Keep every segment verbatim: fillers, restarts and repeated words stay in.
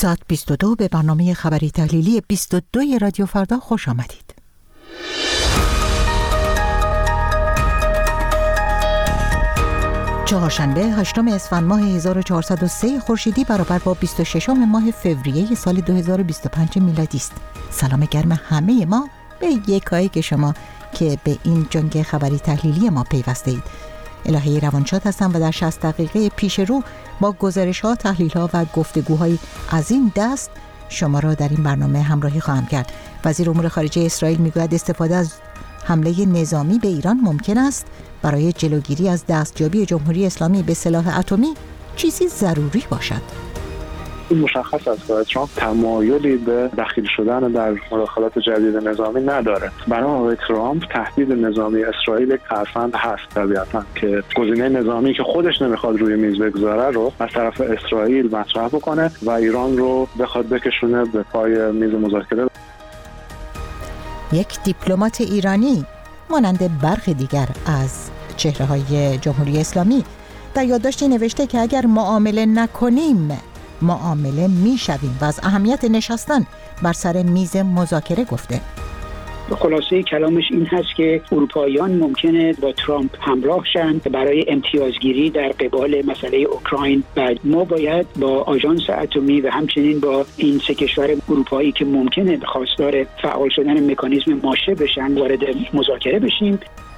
ساعت بیست و دو به برنامه خبری تحلیلی بیست و دو رادیو فردا خوش آمدید. چهارشنبه هشتم اسفند ماه هزار و چهارصد و سه خورشیدی برابر با بیست و ششم ماه فوریه سال دو هزار و بیست و پنج میلادی است. سلام گرم همه ما به یکایی که شما که به این جنگ خبری تحلیلی ما پیوسته اید. الهی روانشاد هستم و در شصت دقیقه پیش رو با گزارش‌ها، تحلیل‌ها و گفتگوهای از این دست شما را در این برنامه همراهی خواهم کرد. وزیر امور خارجه اسرائیل میگوید استفاده از حمله نظامی به ایران ممکن است برای جلوگیری از دستیابی جمهوری اسلامی به سلاح اتمی چیزی ضروری باشد. مشخص است که ترامپ تمایلی به دخیل شدن در مداخلات جدید نظامی نداره. برای آقای ترامپ تهدید نظامی اسرائیل یک ترفند هست طبیعتاً که گزینه نظامی که خودش نمیخواد روی میز بگذاره رو از طرف اسرائیل مطرح بکنه و ایران رو بخواد بکشونه به پای میز مذاکره. یک دیپلمات ایرانی مانند برخی دیگر از چهره‌های جمهوری اسلامی در یادداشتی نوشته که اگر معامله نکنیم معامله میشویم و از اهمیت نشستن بر سر میز مذاکره گفته. خلاصه کلامش این هست که اروپاییان ممکنه با ترامپ همراه شن برای امتیازگیری در قبال مسئله اوکراین و ما باید با آژانس اتمی و همچنین با این سه کشور اروپایی که ممکنه خواستار فعال شدن مکانیزم ماشه بشن وارد مذاکره بشیم.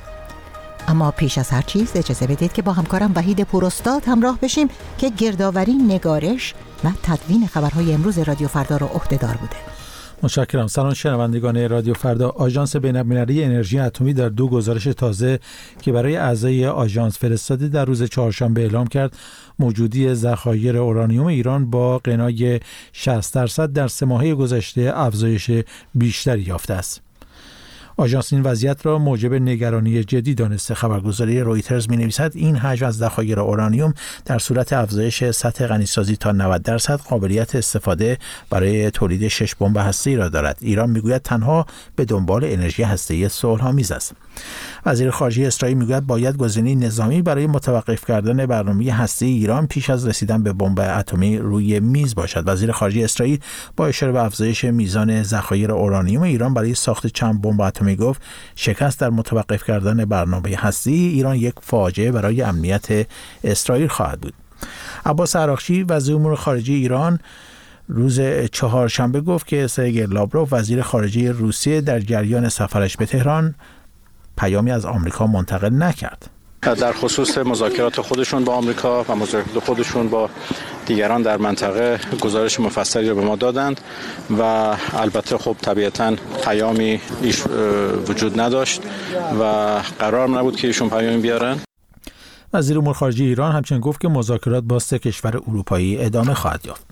اما پیش از هر چیز اجازه بدید که با همکارم وحید پوراستاد همراه بشیم که گردآوری، نگارش و تدوین خبرهای امروز رادیو فردا را عهده‌دار بوده. متشکرم. سلام شنوندگان رادیو فردا. آژانس بین‌المللی انرژی اتمی در دو گزارش تازه که برای اعضای آژانس فرستاده در روز چهارشنبه اعلام کرد موجودی ذخایر اورانیوم ایران با غنای شصت درصد در سه ماهه گذشته افزایش بیشتری یافته است. آژانس این وضعیت را موجب نگرانی جدی دانسته. خبرگزاری رویترز می‌نویسد این حجم از ذخایر اورانیوم در صورت افزایش سطح غنیسازی تا نود درصد قابلیت استفاده برای تولید شش بمب هسته‌ای را دارد. ایران میگوید تنها به دنبال انرژی هسته‌ای صلح‌آمیز است. وزیر خارجه اسرائیل میگوید باید گزینه نظامی برای متوقف کردن برنامه هسته‌ای ایران پیش از رسیدن به بمب اتمی روی میز باشد. وزیر خارجه اسرائیل با اشاره به افزایش میزان ذخایر اورانیوم ایران برای ساخت چند بمب اتمی گفت شکست در متوقف کردن برنامه هسته‌ای ایران یک فاجعه برای امنیت اسرائیل خواهد بود. عباس عراقچی وزیر امور خارجه ایران روز چهارشنبه گفت که سرگئی لاوروف وزیر خارجه روسیه در جریان سفرش به تهران پیامی از آمریکا منتقل نکرد. در خصوص مذاکرات خودشون با آمریکا و مذاکرات خودشون با دیگران در منطقه گزارش مفصلی رو به ما دادند و البته خب طبیعتاً پیامی ایش وجود نداشت و قرار نبود که ایشون پیامی بیارن. وزیر امور خارجه ایران همچنین گفت که مذاکرات با سه کشور اروپایی ادامه خواهد یافت.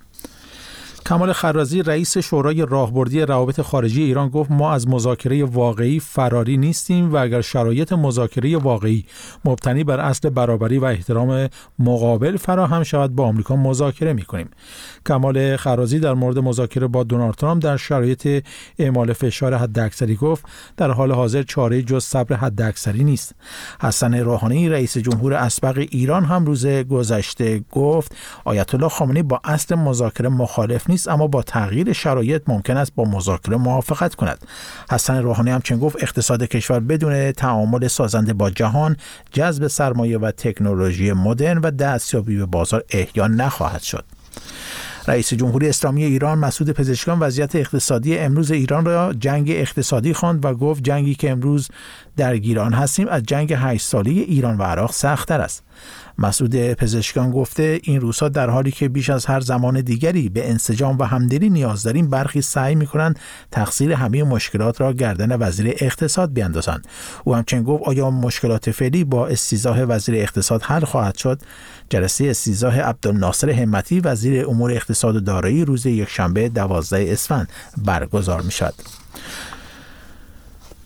کمال خرازی رئیس شورای راهبردی روابط خارجی ایران گفت ما از مذاکره واقعی فراری نیستیم و اگر شرایط مذاکره واقعی مبتنی بر اصل برابری و احترام مقابل فراهم شود با آمریکا مذاکره می‌کنیم. کمال خرازی در مورد مذاکره با دونالد ترامپ در شرایط اعمال فشار حداکثری گفت در حال حاضر چاره‌ای جز صبر حداکثری نیست. حسن روحانی رئیس جمهور اسبق ایران هم روز گذشته گفت آیت الله خامنه‌ای با اصل مذاکره مخالف نیست اما با تغییر شرایط ممکن است با مذاکره موافقت کند. حسن روحانی همچنین گفت اقتصاد کشور بدون تعامل سازنده با جهان، جذب سرمایه و تکنولوژی مدرن و دستیابی به بازار احیا نخواهد شد. رئیس جمهوری اسلامی ایران مسعود پزشکیان وضعیت اقتصادی امروز ایران را جنگ اقتصادی خواند و گفت جنگی که امروز درگیر آن هستیم از جنگ هشت ساله ایران و عراق سخت‌تر است. مسعود پزشکیان گفته این روزها در حالی که بیش از هر زمان دیگری به انسجام و همدلی نیاز داریم برخی سعی می‌کنند تقصیر همه مشکلات را گردن وزیر اقتصاد بیاندازند. او همچنین گفت آیا مشکلات فعلی با استیضاح وزیر اقتصاد حل خواهد شد؟ جلسه استیضاح عبدالناصر همتی وزیر امور اقتصاد و دارایی روز یکشنبه دوازده اسفند برگزار می‌شود.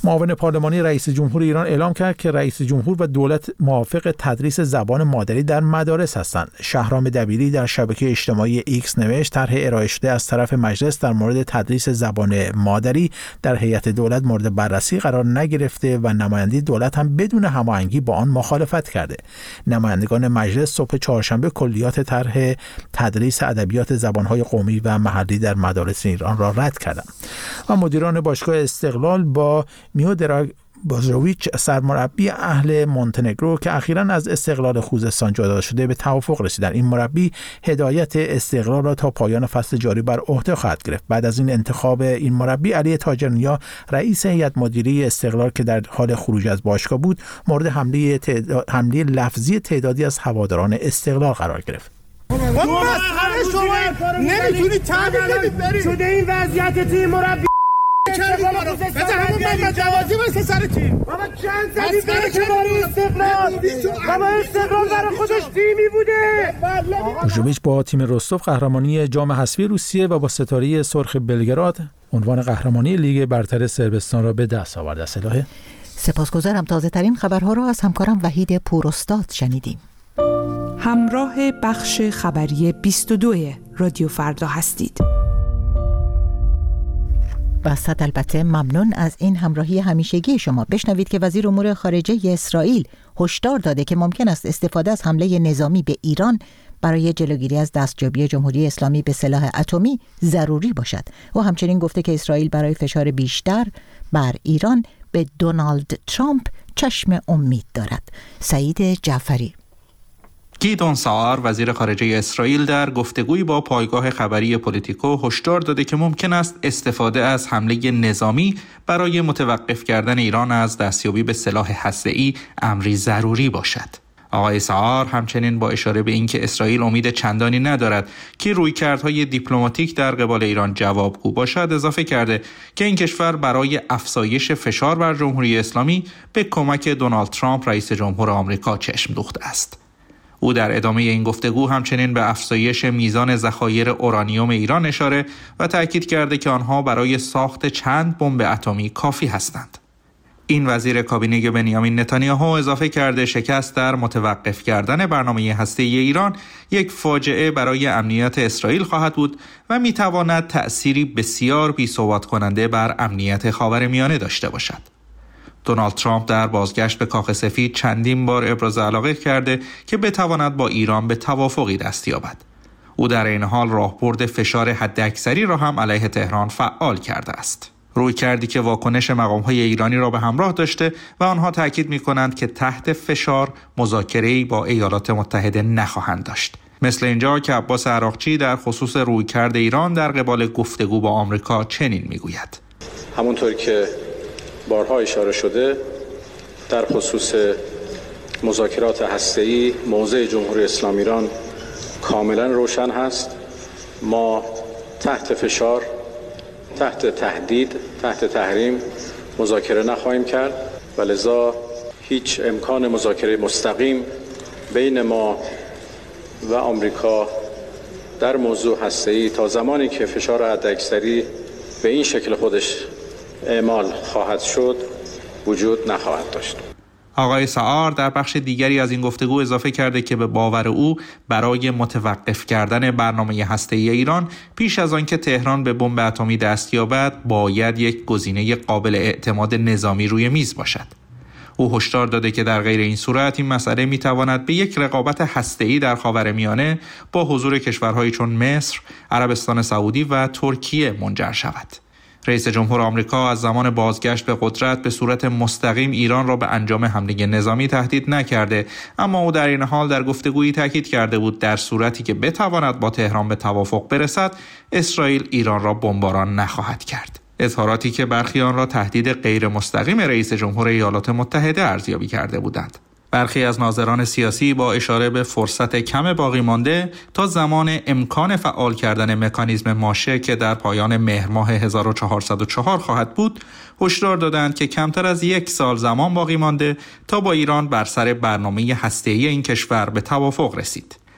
معاون پارلمانی رئیس جمهور ایران اعلام کرد که رئیس جمهور و دولت موافق تدریس زبان مادری در مدارس هستند. شهرام دبیری در شبکه اجتماعی ایکس نوشت طرح ارائه شده از طرف مجلس در مورد تدریس زبان مادری در هیئت دولت مورد بررسی قرار نگرفته و نماینده دولت هم بدون هماهنگی با آن مخالفت کرده. نمایندگان مجلس صبح چهارشنبه کلیات طرح تدریس ادبیات زبان‌های قومی و محلی در مدارس ایران را رد کردند. و مدیران باشگاه استقلال با میودراگ بازرویچ سرمربی اهل مونتنگرو که اخیراً از استقلال خوزستان جدا شده به توافق رسیدند. این مربی هدایت استقلال را تا پایان فصل جاری بر عهده خواهد گرفت. بعد از این انتخاب این مربی، علی تاجرنیا رئیس هیئت مدیره استقلال که در حال خروج از باشگاه بود، مورد حمله تعداد... حمله لفظی تعدادی از هواداران استقلال قرار گرفت. اون مسئله شما نمیتونی تعبیر بدید برید شده این وضعیت تیم مربی بذار همون من جوازی واسه سر تیم بابا چند زدی برای که برای استقلال بابا استقلال برای خودش تیمی بوده. بوژوویچ با تیم رستوف قهرمانی جام حذفی روسیه و با ستاره سرخ بلگراد عنوان قهرمانی لیگ برتر صربستان را به دست آورد. اصلاح سپاسگزارم. تازه ترین خبرها را از همکارم وحید پوراستاد شنیدیم. همراه بخش خبری بیست و دو رادیو فردا هستید. و صد البته ممنون از این همراهی همیشگی شما. بشنوید که وزیر امور خارجه اسرائیل هشدار داده که ممکن است استفاده از حمله نظامی به ایران برای جلوگیری از دستیابی جمهوری اسلامی به سلاح اتمی ضروری باشد. او همچنین گفته که اسرائیل برای فشار بیشتر بر ایران به دونالد ترامپ چشم امید دارد. سعید جعفری. گیدون ساعر وزیر خارجه اسرائیل در گفتگویی با پایگاه خبری پولیتیکو هشدار داده که ممکن است استفاده از حمله نظامی برای متوقف کردن ایران از دستیابی به سلاح هسته‌ای امری ضروری باشد. آقای ساعر همچنین با اشاره به اینکه اسرائیل امید چندانی ندارد که رویکردهای دیپلماتیک در قبال ایران جوابگو باشد، اضافه کرده که این کشور برای افزایش فشار بر جمهوری اسلامی به کمک دونالد ترامپ رئیس جمهور آمریکا چشم دوخته است. او در ادامه این گفتگو همچنین به افزایش میزان ذخایر اورانیوم ایران اشاره و تأکید کرده که آنها برای ساخت چند بمب اتمی کافی هستند. این وزیر کابینه بنیامین نتانیاهو اضافه کرده شکست در متوقف کردن برنامه هسته‌ای ایران یک فاجعه برای امنیت اسرائیل خواهد بود و میتواند تأثیری بسیار بی‌ثبات کننده بر امنیت خاورمیانه داشته باشد. دونالد ترامپ در بازگشت به کاخ سفید چندین بار ابراز علاقه کرده که بتواند با ایران به توافقی دست یابد. او در این حال راهبرد فشار حداکثری را هم علیه تهران فعال کرده است. روی کردی که واکنش مقام‌های ایرانی را به همراه داشته و آنها تاکید می‌کنند که تحت فشار مذاکره‌ای با ایالات متحده نخواهند داشت. مثل اینجا که عباس عراقچی در خصوص رویکرد ایران در قبال گفتگو با آمریکا چنین می‌گوید: همونطور که بارها اشاره شده در خصوص مذاکرات هسته‌ای موضع جمهوری اسلامی ایران کاملا روشن هست. ما تحت فشار، تحت تهدید، تحت تحریم مذاکره نخواهیم کرد و لذا هیچ امکان مذاکره مستقیم بین ما و آمریکا در موضوع هسته‌ای تا زمانی که فشار حداکثری به این شکل خودش اعمال خواهد شد وجود نخواهد داشت. آقای ساعر در بخش دیگری از این گفتگو اضافه کرده که به باور او برای متوقف کردن برنامه هسته‌ای ایران پیش از آنکه تهران به بمب اتمی دست یابد باید یک گزینه قابل اعتماد نظامی روی میز باشد. او هشدار داده که در غیر این صورت این مسئله میتواند به یک رقابت هسته‌ای در خاورمیانه با حضور کشورهایی چون مصر، عربستان سعودی و ترکیه منجر شود. رئیس جمهور آمریکا از زمان بازگشت به قدرت به صورت مستقیم ایران را به انجام حمله نظامی تهدید نکرده، اما او در این حال در گفتگویی تاکید کرده بود در صورتی که بتواند با تهران به توافق برسد، اسرائیل ایران را بمباران نخواهد کرد. اظهاراتی که برخی آن را تهدید غیر مستقیم رئیس جمهور ایالات متحده ارزیابی کرده بودند. برخی از ناظران سیاسی با اشاره به فرصت کم باقی مانده تا زمان امکان فعال کردن مکانیزم ماشه که در پایان مهر ماه هزار و چهارصد و چهار خواهد بود، هشدار دادند که کمتر از یک سال زمان باقی مانده تا با ایران بر سر برنامه هسته‌ای این کشور به توافق رسید.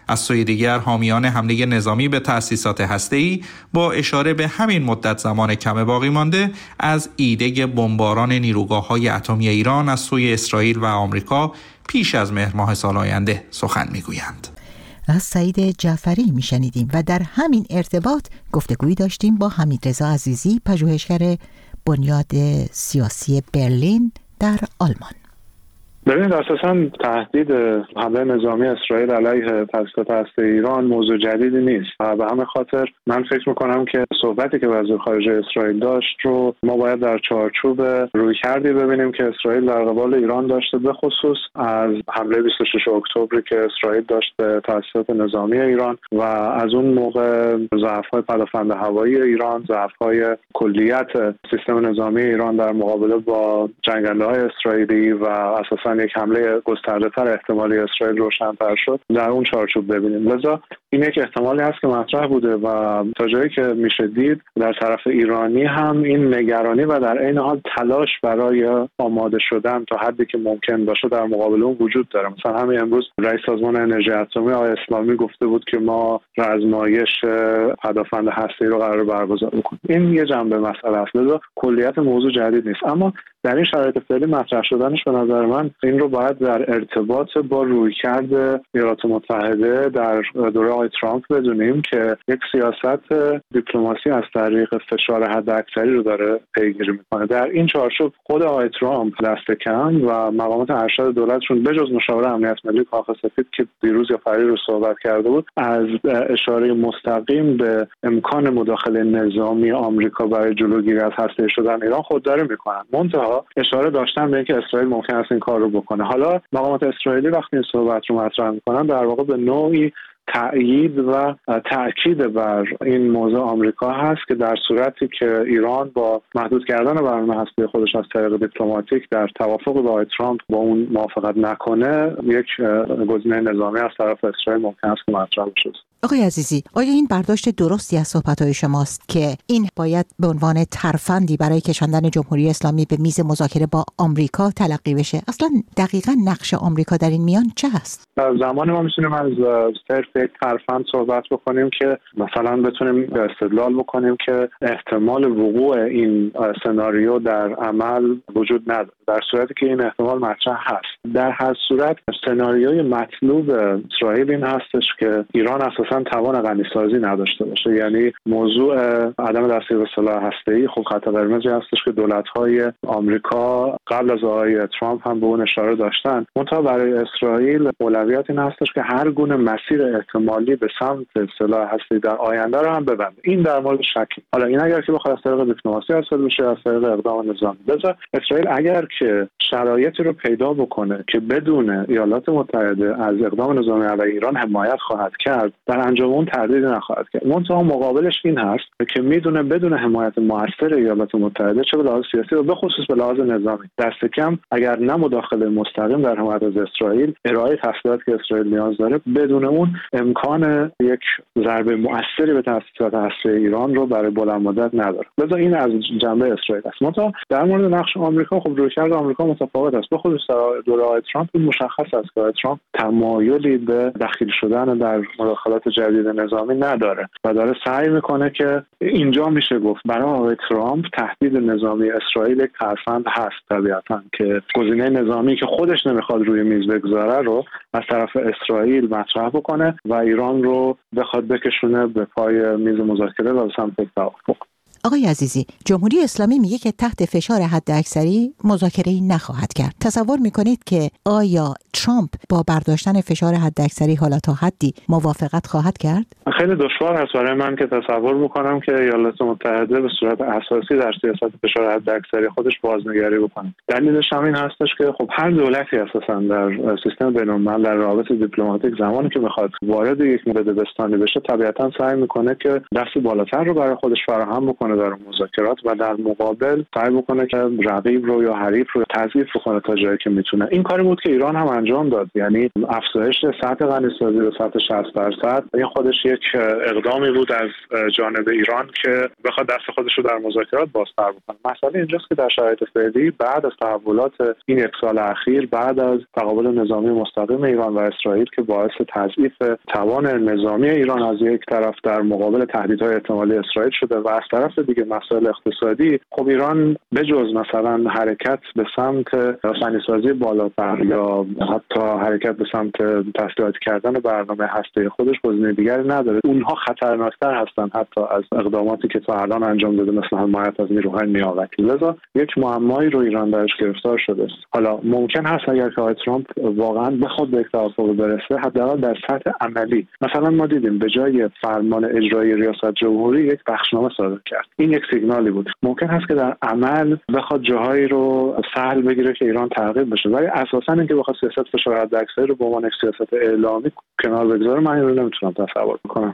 از سوی دیگر حامیان حمله نظامی به تأسیسات هسته‌ای با اشاره به همین مدت زمان کم باقی مانده از ایده بمباران نیروگاه‌های اتمی ایران از سوی اسرائیل و آمریکا پیش از مهر ماه سال آینده سخن می‌گویند. از سعید جعفری میشنیدیم و در همین ارتباط گفتگویی داشتیم با حمیدرضا عزیزی، پژوهشگر بنیاد سیاسی برلین در آلمان. ببینید اساساً تهدید حمله نظامی اسرائیل علیه تأسیسات هسته‌ای ایران موضوع جدیدی نیست و به همین خاطر من فکر میکنم که صحبتی که وزیر خارجه اسرائیل داشت رو ما باید در چارچوب رویکردی ببینیم که اسرائیل در قبال ایران داشته، به خصوص از حمله بیست و ششم اکتبر که اسرائیل داشت به تأسیسات نظامی ایران و از اون موقع ضعف‌های پدافند هوایی ایران، ضعف‌های کلیت سیستم نظامی ایران در مقابله با جنگنده‌های اسرائیلی و اساساً یک حمله گسترده‌تر احتمالی اسرائیل روشن‌تر شد در اون چارچوب ببینیم. لذا این یک احتمالی هست که مطرح بوده و تا جایی که میشه دید در طرف ایرانی هم این نگرانی و در عین حال تلاش برای آماده شدن تا حدی که ممکن باشه در مقابل اون وجود داره. مثلا همین امروز رئیس سازمان انرژی اتمی آقای اسلامی گفته بود که ما رزمایش پدافند هسته‌ای رو قرار برگزار کنیم. این یه جنبه مسئله است. لذا کلیت موضوع جدید نیست، اما در این شرایط فعلی مطرح شدنش به نظر من این رو باید در ارتباط با رویکرد ایالات متحده در دوره آقای ترامپ بدونیم که یک سیاست دیپلماسی از طریق فشار حداکثری رو داره پیگیری میکنه. در این چارچوب خود آقای ترامپ دست کم و مقامات ارشد دولتشون بجز مشاور امنیت ملی کاخ سفید که دیروز یا پریروز صحبت کرده بود، از اشاره مستقیم به امکان مداخله نظامی آمریکا برای جلوگیری از هسته‌ای شدن ایران خودداری میکنن. منتها اشاره داشتن به اینکه اسرائیل ممکن است این کار رو بکنه. حالا مقامات اسرائیلی وقتی این صحبت رو مطرح میکنن در واقع به نوعی تأیید و تأکید بر این موضوع آمریکا هست که در صورتی که ایران با محدود کردن برنامه هسته‌ای خودش از طریق دیپلماتیک در توافق با آقای ترامپ با اون موافقت نکنه، یک گزینه نظامی از طرف اسرائیل ممکن است که مطرح بشه. آقای عزیزی، آیا این برداشت درستی از صحبت‌های شماست که این باید به عنوان ترفندی برای کشاندن جمهوری اسلامی به میز مذاکره با آمریکا تلقی بشه؟ اصلا دقیقاً نقش آمریکا در این میان چه هست؟ زمانی ما میتونیم از صرف یک ترفند صحبت بکنیم که مثلا بتونیم استدلال بکنیم که احتمال وقوع این سناریو در عمل وجود نداره، در صورتی که این احتمال مطرح هست. در هر صورت سناریوی مطلوب اسرائیل این هستش که ایران اساساً توان غنیسازی نداشته باشه. یعنی موضوع عدم دسترسی به سلاح هسته‌ای خب خط قرمزی هستش که دولت‌های آمریکا قبل از آقای ترامپ هم به اون اشاره داشتن. منتها برای اسرائیل اولویت این هستش که هر گونه مسیر احتمالی به سمت سلاح هسته‌ای در آینده رو هم ببنده. این در مورد شکی. حالا این اگر که بخواد از طریق دیپلماسی حاصل بشه، از طریق اقدام نظامی، بذار اسرائیل اگر که شرایطی رو پیدا بکنه که بدون ایالات متحده از اقدام نظامی علیه ایران حمایت خواهد کرد، در انجام اون تردیدی نخواهد کرد. منتها مقابلش این هست که میدونه بدون حمایت موثر ایالات متحده چه به لحاظ سیاسی و به خصوص به لحاظ نظامی، دست کم اگر نه مداخله مستقیم در حمایت از اسرائیل، ارائه تسلیحاتی که اسرائیل نیاز داره، بدون اون امکان یک ضربه مؤثری به تأسیسات هسته‌ای ایران رو برای بلند مدت نداره. لذا این از جنبه اسرائیل است. منتها در مورد نقش آمریکا خب رویکرد آمریکا متفاوت است. به خصوص در دوره آقای ترامپ مشخص است که آقای ترامپ تمایلی به دخیل شدن در مداخلات جدید نظامی نداره و داره سعی میکنه که اینجا میشه گفت برای آقای ترامپ تهدید نظامی اسرائیل یک ترفند هست طبیعتاً که گزینه نظامی که خودش نمیخواد روی میز بگذاره رو از طرف اسرائیل مطرح بکنه و ایران رو بخواد بکشونه به پای میز مذاکره و به سمت توافق. آقای عزیزی، جمهوری اسلامی میگه که تحت فشار حداکثری مذاکره‌ای نخواهد کرد. تصور میکنید که آیا ترامپ با برداشتن فشار حداکثری حالا تا حدی موافقت خواهد کرد؟ خیلی دشوار است برای من که تصور بکنم که ایالات متحده به صورت اساسی در سیاست فشار حداکثری خودش بازنگری بکنه. دلیلش همین هستش که خب هر دولتی اساساً در سیستم بین‌الملل در روابط دیپلماتیک زمانی که میخواد وارد یک بدبستانی بشه طبیعتاً سعی میکنه که دستی بالاتر رو برای خودش فراهم بکنه در مذاکرات و در مقابل سعی بکنه که رقیب رو یا حریف رو تضعیف بکنه تا جایی که میتونه. این کاری بود که ایران هم انجام انجام داد. یعنی افزایش سطح غنیسازی به سطح شصت درصد این خودش یک اقدامی بود از جانب ایران که بخواد دست خودش رو در مذاکرات بازتر بکنه. مسئله اینجاست که در شرایط فعلی بعد از تحولات این یک سال اخیر، بعد از تقابل نظامی مستقیم ایران و اسرائیل که باعث تضعیف توان نظامی ایران از یک طرف در مقابل تهدیدهای احتمالی اسرائیل شده و از طرف دیگه مسائل اقتصادی، خب ایران بجز مثلا حرکت به سمت غنیسازی بالاتر یا حتی حرکت به سمت تسلیحات کردن برنامه هسته خودش گزینه دیگری نداره. اونها خطرناکتر هستن حتی از اقداماتی که تا الان انجام داده مثل حمایت از نیروهای نیابتی. لذا یک معمایی رو ایران درش گرفتار شده. حالا ممکن هست اگر که آقای ترامپ واقعا بخواد به توافق برسه، حداقل در سطح عملی، مثلا ما دیدیم به جای فرمان اجرایی ریاست جمهوری یک بخشنامه صادر کرد. این یک سیگنالی بود. ممکن هست که در عمل بخواد جاهایی رو سهل بگیره که ایران تعقیب بشه، ولی اساسا اینکه بخواد سیاست فشار حداکثری رو به عنوان یک سیاست اعلامی کنار بگذاره، من اینو نمیتونم تصور کنم.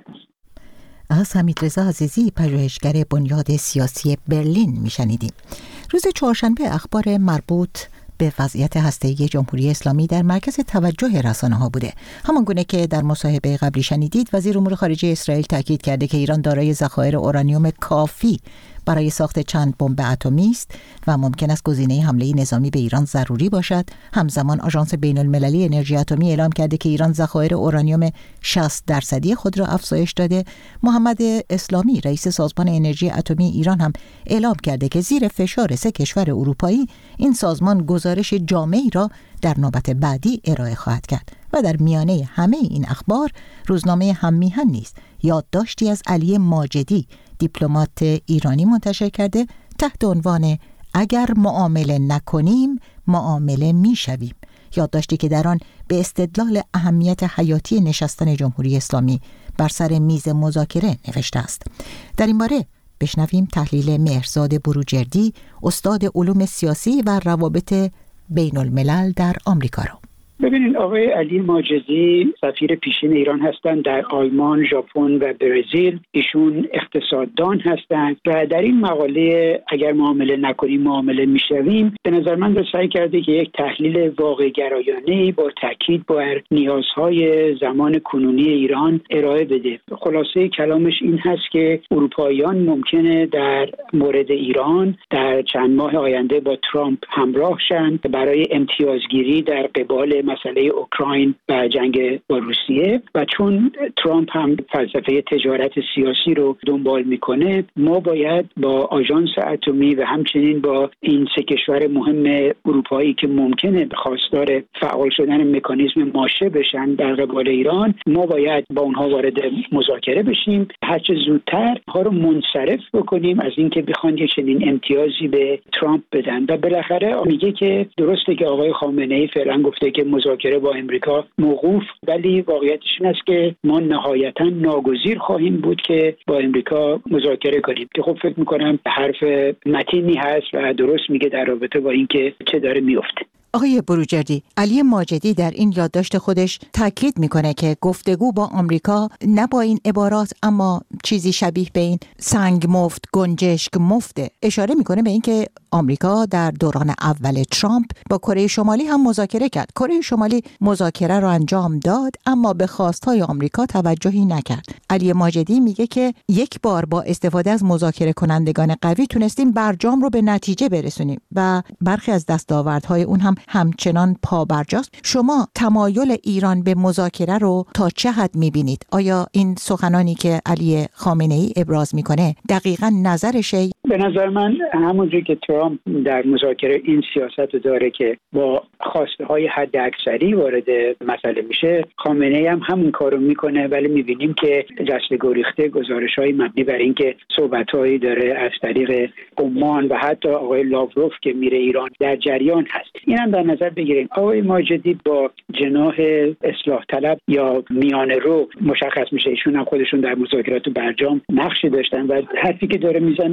از حمیدرضا عزیزی، پژوهشگر بنیاد سیاسی برلین میشنیدیم. روز چهارشنبه اخبار مربوط به وضعیت هسته‌ای جمهوری اسلامی در مرکز توجه رسانه‌ها بوده. همانگونه که در مصاحبه قبلی شنیدید، وزیر امور خارجه اسرائیل تاکید کرده که ایران دارای ذخایر اورانیوم کافی برای ساخت چند بمب اتمی است و ممکن است گزینه حمله نظامی به ایران ضروری باشد. همزمان آژانس بین‌المللی انرژی اتمی اعلام کرده که ایران ذخایر اورانیوم شصت درصدی خود را افزایش داده. محمد اسلامی، رئیس سازمان انرژی اتمی ایران، هم اعلام کرده که زیر فشار سه کشور اروپایی این سازمان گزارش جامعی را در نوبت بعدی ارائه خواهد کرد. و در میانه همه این اخبار، روزنامه هم‌میهن نیز یادداشتی از علی ماجدی، دیپلمات ایرانی، منتشر کرده تحت عنوان اگر معامله نکنیم معامله میشویم. یادداشتی که در آن به استدلال اهمیت حیاتی نشستن جمهوری اسلامی بر سر میز مذاکره نوشته است. در این باره بشنویم تحلیل مهرزاد بروجردی، استاد علوم سیاسی و روابط بین الملل در آمریکا را. ببینید، آقای علی ماجدی سفیر پیشین ایران هستند در آلمان، ژاپن و برزیل. ایشون اقتصاددان هستند و در این مقاله اگر معامله نکنیم معامله میشویم، به نظر من سعی کرده که یک تحلیل واقع گرایانه با تاکید بر نیازهای زمان کنونی ایران ارائه بده. خلاصه کلامش این هست که اروپاییان ممکنه در مورد ایران در چند ماه آینده با ترامپ همراه شن برای امتیازگیری در قبال مسئله اوکراین و جنگ با روسیه، و چون ترامپ هم فلسفه تجارت سیاسی رو دنبال میکنه، ما باید با آژانس اتمی و همچنین با این سه کشور مهم اروپایی که ممکنه خواستار فعال شدن مکانیزم ماشه بشن در قبال ایران، ما باید با اونها وارد مذاکره بشیم، هرچه زودتر ها رو منصرف بکنیم از اینکه بخوان یه چنین امتیازی به ترامپ بدن. و بالاخره میگه که درسته که آقای خامنه‌ای فعلا گفته که مذاکره با امریکا موقوف، ولی واقعیتش این است که ما نهایتا ناگزیر خواهیم بود که با امریکا مذاکره کنیم، که خب فکر میکنم حرف متینی هست و درست میگه در رابطه با اینکه چه داره میفته. آقای بروجردی، علی ماجدی در این یادداشت خودش تاکید میکنه که گفتگو با آمریکا نه با این عبارات اما چیزی شبیه به این سنگ مفت گنجشک مفته. اشاره میکنه به اینکه آمریکا در دوران اول ترامپ با کره شمالی هم مذاکره کرد. کره شمالی مذاکره رو انجام داد اما به خواستهای آمریکا توجهی نکرد. علی ماجدی میگه که یک بار با استفاده از مذاکره کنندگان قوی تونستیم برجام رو به نتیجه برسونیم و برخی از دستاوردهای اون هم همچنان پابرجاست. شما تمایل ایران به مذاکره رو تا چه حد میبینید؟ آیا این سخنانی که علی خامنه‌ای ابراز میکنه دقیقاً نظرشه؟ به نظر من همونجوری که ترامپ در مذاکره این سیاست داره که با خواسته های حد اکثری وارد مسئله میشه، خامنه‌ای هم همون کارو میکنه، ولی میبینیم که دست گریخته گزارش های مبنی بر اینکه صحبت هایی داره از طریق عمان و حتی آقای لاوروف که میره ایران در جریان هست. این هم در نظر بگیریم. آقای ماجدی با جناح اصلاح طلب یا میانه رو مشخص میشه، ایشون هم خودشون در مذاکرات برجام نقشی داشتن و حرفی که داره میزنه خب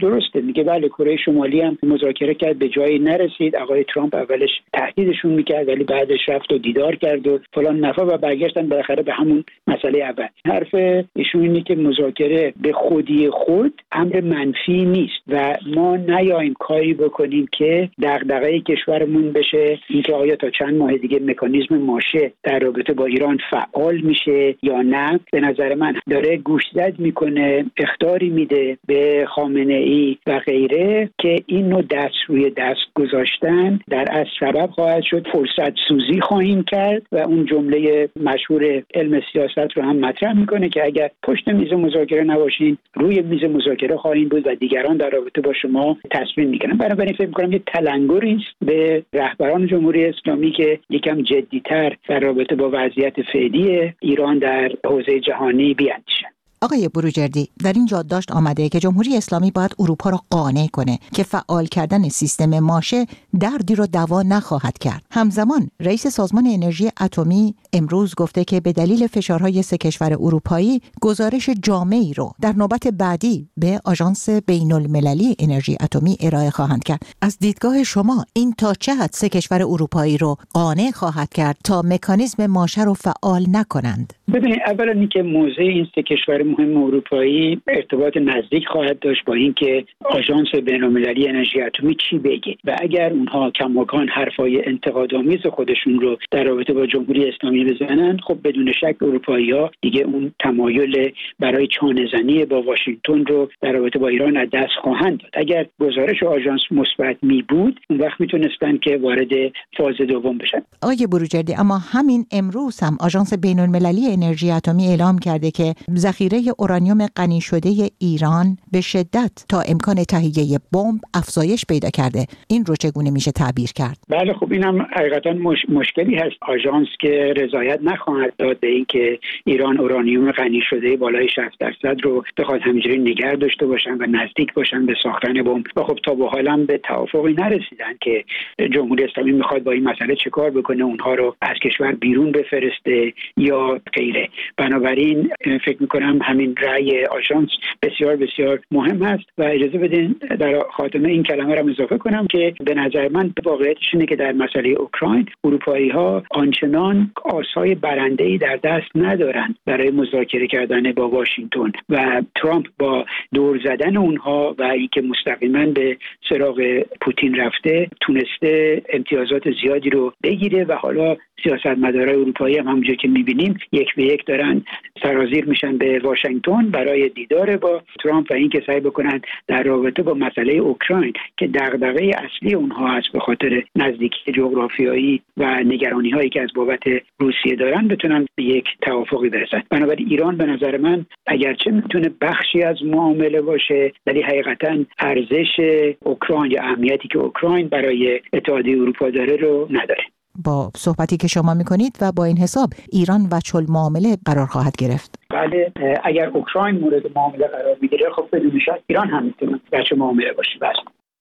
درسته، میگه بله کره شمالی هم مذاکره کرد به جایی نرسید، آقای ترامپ اولش تهدیدشون میکرد ولی بعدش رفت و دیدار کرد و فلان نفر و برگشتن بالاخره به همون مسئله اول. حرف ایشون اینه که مذاکره به خودی خود امر منفی نیست و ما نیاییم کاری بکنیم که دغدغه کشورمون بشه اینکه آیا تا چند ماه دیگه مکانیزم ماشه در رابطه با ایران فعال میشه یا نه. به نظر من داره گوشزد میکنه، اخطاری میده به خامنه ای و غیره که این نوع دست روی دست گذاشتن در اصل سبب خواهد شد فرصت سوزی خواهیم کرد و اون جمله مشهور علم سیاست رو هم مطرح میکنه که اگر پشت میز مذاکره نباشین روی میز مذاکره خواهیم بود و دیگران در رابطه با شما تصمیم میگیرن. بنابراین فکر میکنم یه تلنگری است به رهبران جمهوری اسلامی که یکم جدی‌تر در رابطه با وضعیت فعلی ایران در حوزه جهانی بیاندیشن. آقای بروجردی، در این یادداشت آمده که جمهوری اسلامی باید اروپا را قانع کنه که فعال کردن سیستم ماشه دردی رو دوا نخواهد کرد. همزمان رئیس سازمان انرژی اتمی امروز گفته که به دلیل فشارهای سه کشور اروپایی گزارش جامعی رو در نوبت بعدی به آژانس بین‌المللی انرژی اتمی ارائه خواهند کرد. از دیدگاه شما این تا چه حد سه کشور اروپایی رو قانع خواهد کرد تا مکانیزم ماشه رو فعال نکنند؟ ببینید، اولا اینکه موضع این سه کشور مهم اروپایی ارتباط نزدیک خواهد داشت با اینکه آژانس بین‌المللی انرژی اتمی چی بگه و اگر اونها کماکان حرفای انتقادآمیز خودشون رو در رابطه با جمهوری اسلامی بزنن، خب بدون شک اروپایی‌ها دیگه اون تمایل برای چانه‌زنی با واشنگتن رو در رابطه با ایران از دست خواهند داد. اگر گزارش آژانس مثبت می بود، اون وقت میتونستن که وارد فاز دوم بشن. آقای بروجردی، اما همین امروز هم آژانس بین‌المللی انرژی اتمی اعلام کرده که ذخیره اورانیوم غنی شده ایران به شدت تا امکان تهیه بمب افزایش پیدا کرده. این رو چگونه میشه تعبیر کرد؟ بله خب اینم حقیقتا مش... مشکلی هست. آژانس که رضایت نخواهد داد به اینکه ایران اورانیوم غنی شده بالای شصت درصد رو بخواد همینجوری نگه داشته باشن و نزدیک باشن به ساختن بمب. و خب تا به حالا به توافقی نرسیدن که جمهوری اسلامی میخواد با این مسئله چه کار بکنه، اونها رو از کشور بیرون بفرسته یا غیره. بنابراین فکر میکنم همین رأی آژانس بسیار بسیار مهم هست و اجازه بدین در خاتمه این کلمه را اضافه کنم که به نظر من واقعیتش اینه که در مسئله اوکراین اروپایی‌ها آنچنان آسای برنده‌ای در دست ندارن برای مذاکره کردن با واشنگتن و ترامپ با دور زدن اونها و اینکه مستقیما به سراغ پوتین رفته تونسته امتیازات زیادی رو بگیره و حالا سیاستمدارای اروپایی هم همونجوری که می‌بینیم یک به یک دارن سرازیر میشن به واشنگتن برای دیدار با ترامپ و اینکه سعی بکنن در رابطه با مسئله اوکراین که دغدغه اصلی اونها است به خاطر نزدیکی جغرافیایی و نگرانی‌هایی که از بابت روسیه دارن بتونن به یک توافقی برسن. بنابراین ایران به نظر من اگرچه میتونه بخشی از معامله باشه ولی حقیقتاً ارزش اوکراین یا اهمیتی که اوکراین برای اتحادیه اروپا داره رو نداره. با صحبتی که شما میکنید و با این حساب ایران وجه المعامله قرار خواهد گرفت. بله، اگر اوکراین مورد معامله قرار بگیره خب بدون شک ایران هم میتونه وجه معامله باشه. بله.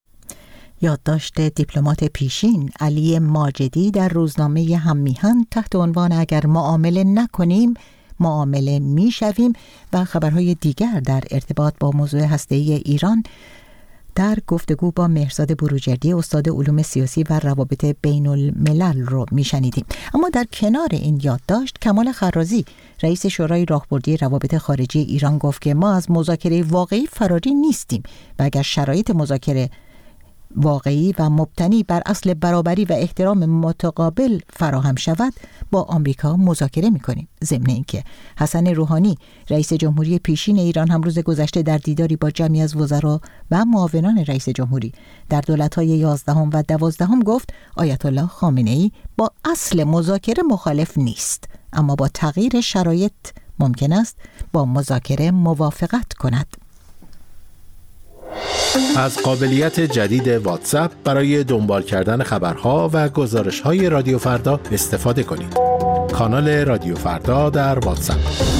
یادداشت دیپلمات پیشین علی ماجدی در روزنامه هممیهن تحت عنوان اگر معامله نکنیم معامله میشویم و خبرهای دیگر در ارتباط با موضوع هسته‌ای ایران در گفتگو با مهرزاد بروجردی استاد علوم سیاسی و روابط بین الملل رو میشنیدیم. اما در کنار این یادداشت کمال خرازی رئیس شورای راهبردی روابط خارجی ایران گفت که ما از مذاکره واقعی فراری نیستیم و اگر شرایط مذاکره واقعی و مبتنی بر اصل برابری و احترام متقابل فراهم شود با آمریکا مذاکره می‌کنیم. ضمن اینکه حسن روحانی رئیس جمهوری پیشین ایران هم روز گذشته در دیداری با جمعی از وزرا و معاونان رئیس جمهوری در دولت‌های یازدهم و دوازدهم گفت آیت الله خامنه‌ای با اصل مذاکره مخالف نیست، اما با تغییر شرایط ممکن است با مذاکره موافقت کند. از قابلیت جدید واتساپ برای دنبال کردن خبرها و گزارش‌های رادیو فردا استفاده کنید. کانال رادیو فردا در واتساپ.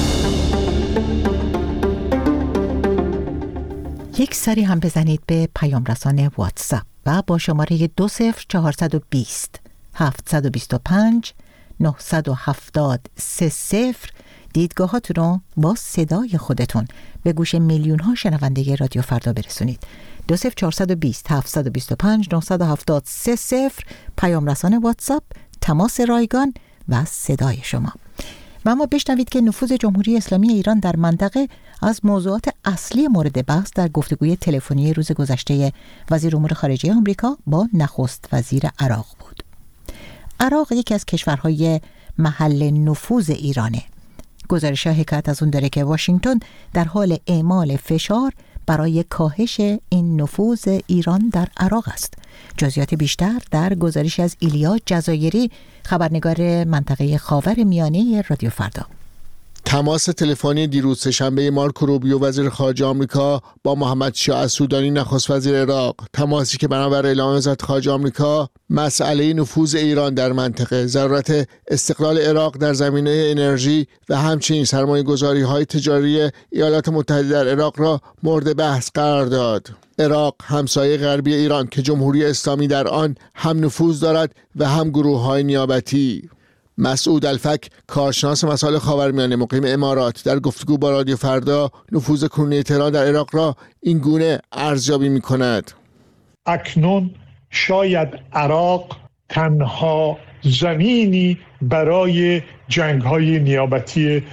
یک سری هم بزنید به پیام رسان واتساپ و با شماره دو صفر چهارصد و بیست هفتصد و بیست و پنج نهصد و هفتاد سه صفر دیدگاهاتون رو با صدای خودتون به گوش میلیون ها شنونده رادیو فردا برسونید. دو صفر چهار دو صفر هفت دو پنج نه هفت سه صفر، پیام رسان واتساپ، تماس رایگان و صدای شما. و اما بشنوید که نفوذ جمهوری اسلامی ایران در منطقه از موضوعات اصلی مورد بحث در گفتگوی تلفنی روز گذشته وزیر امور خارجه آمریکا با نخست وزیر عراق بود. عراق یکی از کشورهای محل نفوذ ایرانه. گزارش‌ها حکایت از اون داره که واشنگتن در حال اعمال فشار برای کاهش این نفوذ ایران در عراق است. جزئیات بیشتر در گزارش از ایلیا جزایری، خبرنگار منطقه خاورمیانه رادیو فردا. تماس تلفنی دیروز سه‌شنبه مارکو روبیو وزیر خارجه آمریکا با محمد شیاع السودانی نخست وزیر عراق، تماسی که بنابر اعلام وزارت خارجه آمریکا مسئله نفوذ ایران در منطقه، ضرورت استقلال عراق در زمینه انرژی و همچنین سرمایه‌گذاری‌های تجاری ایالات متحده در عراق را مورد بحث قرار داد. عراق همسایه غربی ایران که جمهوری اسلامی در آن هم نفوذ دارد و هم گروه‌های نیابتی. مسعود الفک، کارشناس مسائل خاورمیانه مقیم امارات، در گفتگو با رادیو فردا نفوذ کنونی تهران در عراق را این گونه ارزیابی می‌کند. اکنون شاید عراق تنها زمینی برای جنگ‌های نیابتی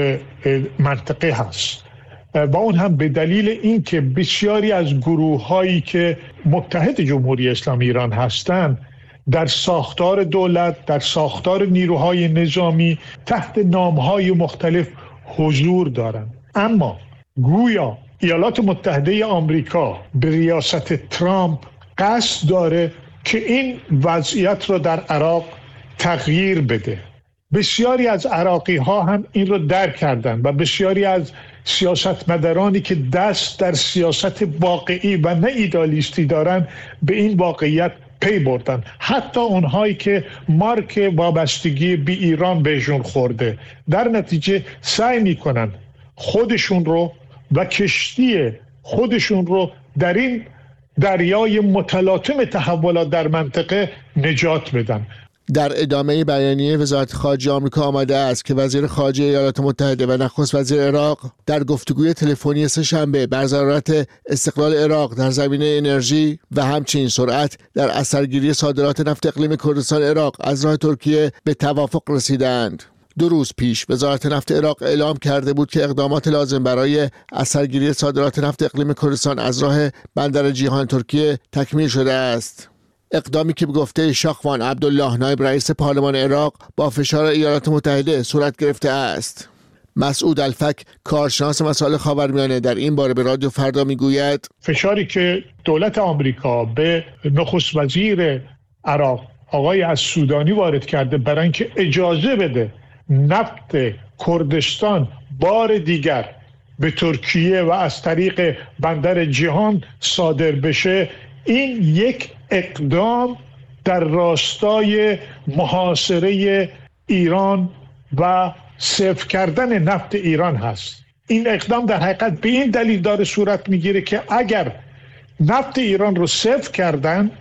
منطقه هست و اون هم به دلیل اینکه بسیاری از گروه‌هایی که متحد جمهوری اسلامی ایران هستند در ساختار دولت، در ساختار نیروهای نظامی تحت نام‌های مختلف حضور دارند. اما گویا ایالات متحده آمریکا به ریاست ترامپ قصد داره که این وضعیت رو در عراق تغییر بده. بسیاری از عراقی ها هم این رو درک کردن و بسیاری از سیاستمدارانی که دست در سیاست واقعی و نه ایدالیستی دارن به این واقعیت پی بردن. حتی اونهایی که مارک وابستگی به ایران بهشون خورده، در نتیجه سعی میکنن خودشون رو و کشتی خودشون رو در این دریای متلاطم تحولات در منطقه نجات بدن. در ادامه بیانیه وزارت خارجه آمریکا آمده است که وزیر خارجه ایالات متحده و نخست وزیر عراق در گفتگوی تلفنی سه‌شنبه بر ضرورت استقلال عراق در زمینه انرژی و همچنین سرعت در اثرگیری صادرات نفت اقلیم کردستان عراق از راه ترکیه به توافق رسیدند. دو روز پیش وزارت نفت عراق اعلام کرده بود که اقدامات لازم برای اثرگیری صادرات نفت اقلیم کردستان از راه بندر جیهان ترکیه تکمیل شده است. اقدامی که به گفته شاخوان عبدالله نایب رئیس پارلمان عراق با فشار ایالات متحده صورت گرفته است. مسعود الفک، کارشناس مسائل خاورمیانه، در این باره به رادیو فردا میگوید فشاری که دولت آمریکا به نخست وزیر عراق آقای السودانی وارد کرده برای اینکه اجازه بده نفت کردستان بار دیگر به ترکیه و از طریق بندر جیهان صادر بشه، این یک اقدام در راستای محاصره ایران و صفر کردن نفت ایران هست. این اقدام در حقیقت به این دلیل داره صورت میگیره که اگر نفت ایران رو صفر کردن،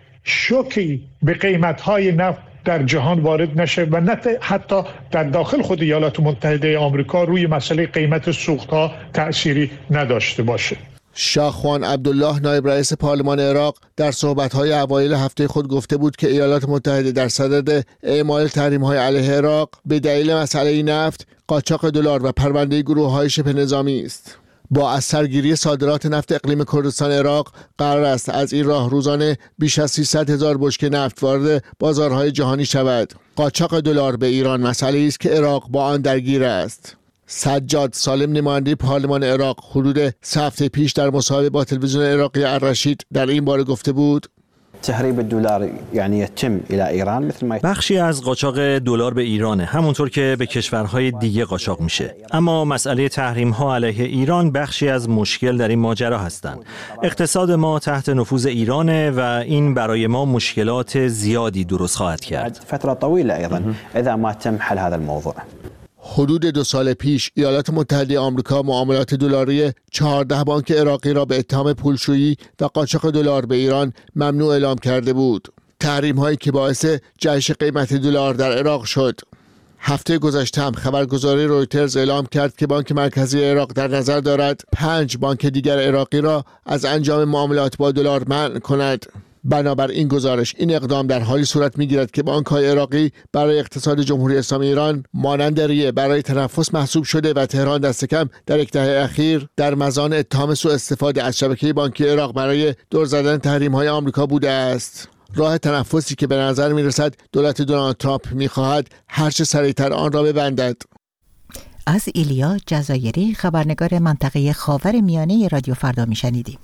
شوکی به قیمت‌های نفت در جهان وارد نشه و نه حتی در داخل خود ایالات متحده آمریکا روی مسئله قیمت سوخت‌ها تأثیری نداشته باشه. شاخوان عبدالله نایب رئیس پارلمان عراق در صحبت‌های اوایل هفته خود گفته بود که ایالات متحده در صدد اعمال تحریم‌های علیه عراق به دلیل مسئله نفت، قاچاق دلار و پرونده گروه‌های شبه نظامی است. با اثرگیری صادرات نفت اقلیم کردستان عراق قرار است از این راه روزانه بیش از سیصد هزار بشکه نفت وارد بازارهای جهانی شود. قاچاق دلار به ایران مسئله است که عراق با آن درگیر است. سجاد سالم، نماینده پارلمان عراق، حدود سه هفته پیش در مصاحبه با تلویزیون عراقی الرشید در این باره گفته بود تهریب الدلار یعنی یتم الى ایران مثل ما بخشی از قاچاق دلار به ایرانه، همونطور که به کشورهای دیگه قاچاق میشه. اما مسئله تحریم ها علیه ایران بخشی از مشکل در این ماجرا هستند. اقتصاد ما تحت نفوذ ایرانه و این برای ما مشکلات زیادی درست خواهد کرد. فتره طویله ایضا اذا ما تم حل هذا الموضوع. حدود دو سال پیش ایالات متحده آمریکا معاملات دلاری چهارده بانک عراقی را به اتهام پولشویی و قاچاق دلار به ایران ممنوع اعلام کرده بود. تحریم هایی که باعث جهش قیمت دلار در عراق شد. هفته گذشته هم خبرگزاری رویترز اعلام کرد که بانک مرکزی عراق در نظر دارد پنج بانک دیگر عراقی را از انجام معاملات با دلار منع کند. بنابر این گزارش این اقدام در حالی صورت می‌گیرد که بانک‌های عراقی برای اقتصاد جمهوری اسلامی ایران مانند ریه برای تنفس محسوب شده و تهران دست کم در یک دهه اخیر در مزان اتهام سوء استفاده از شبکه بانکی عراق برای دور زدن تحریم‌های آمریکا بوده است. راه تنفسی که به نظر می‌رسد دولت دونالد ترامپ می‌خواهد هر چه سریعتر آن را ببندد. از ایلیا جزایری، خبرنگار منطقه خاورمیانه رادیو فردا میشنیدیم.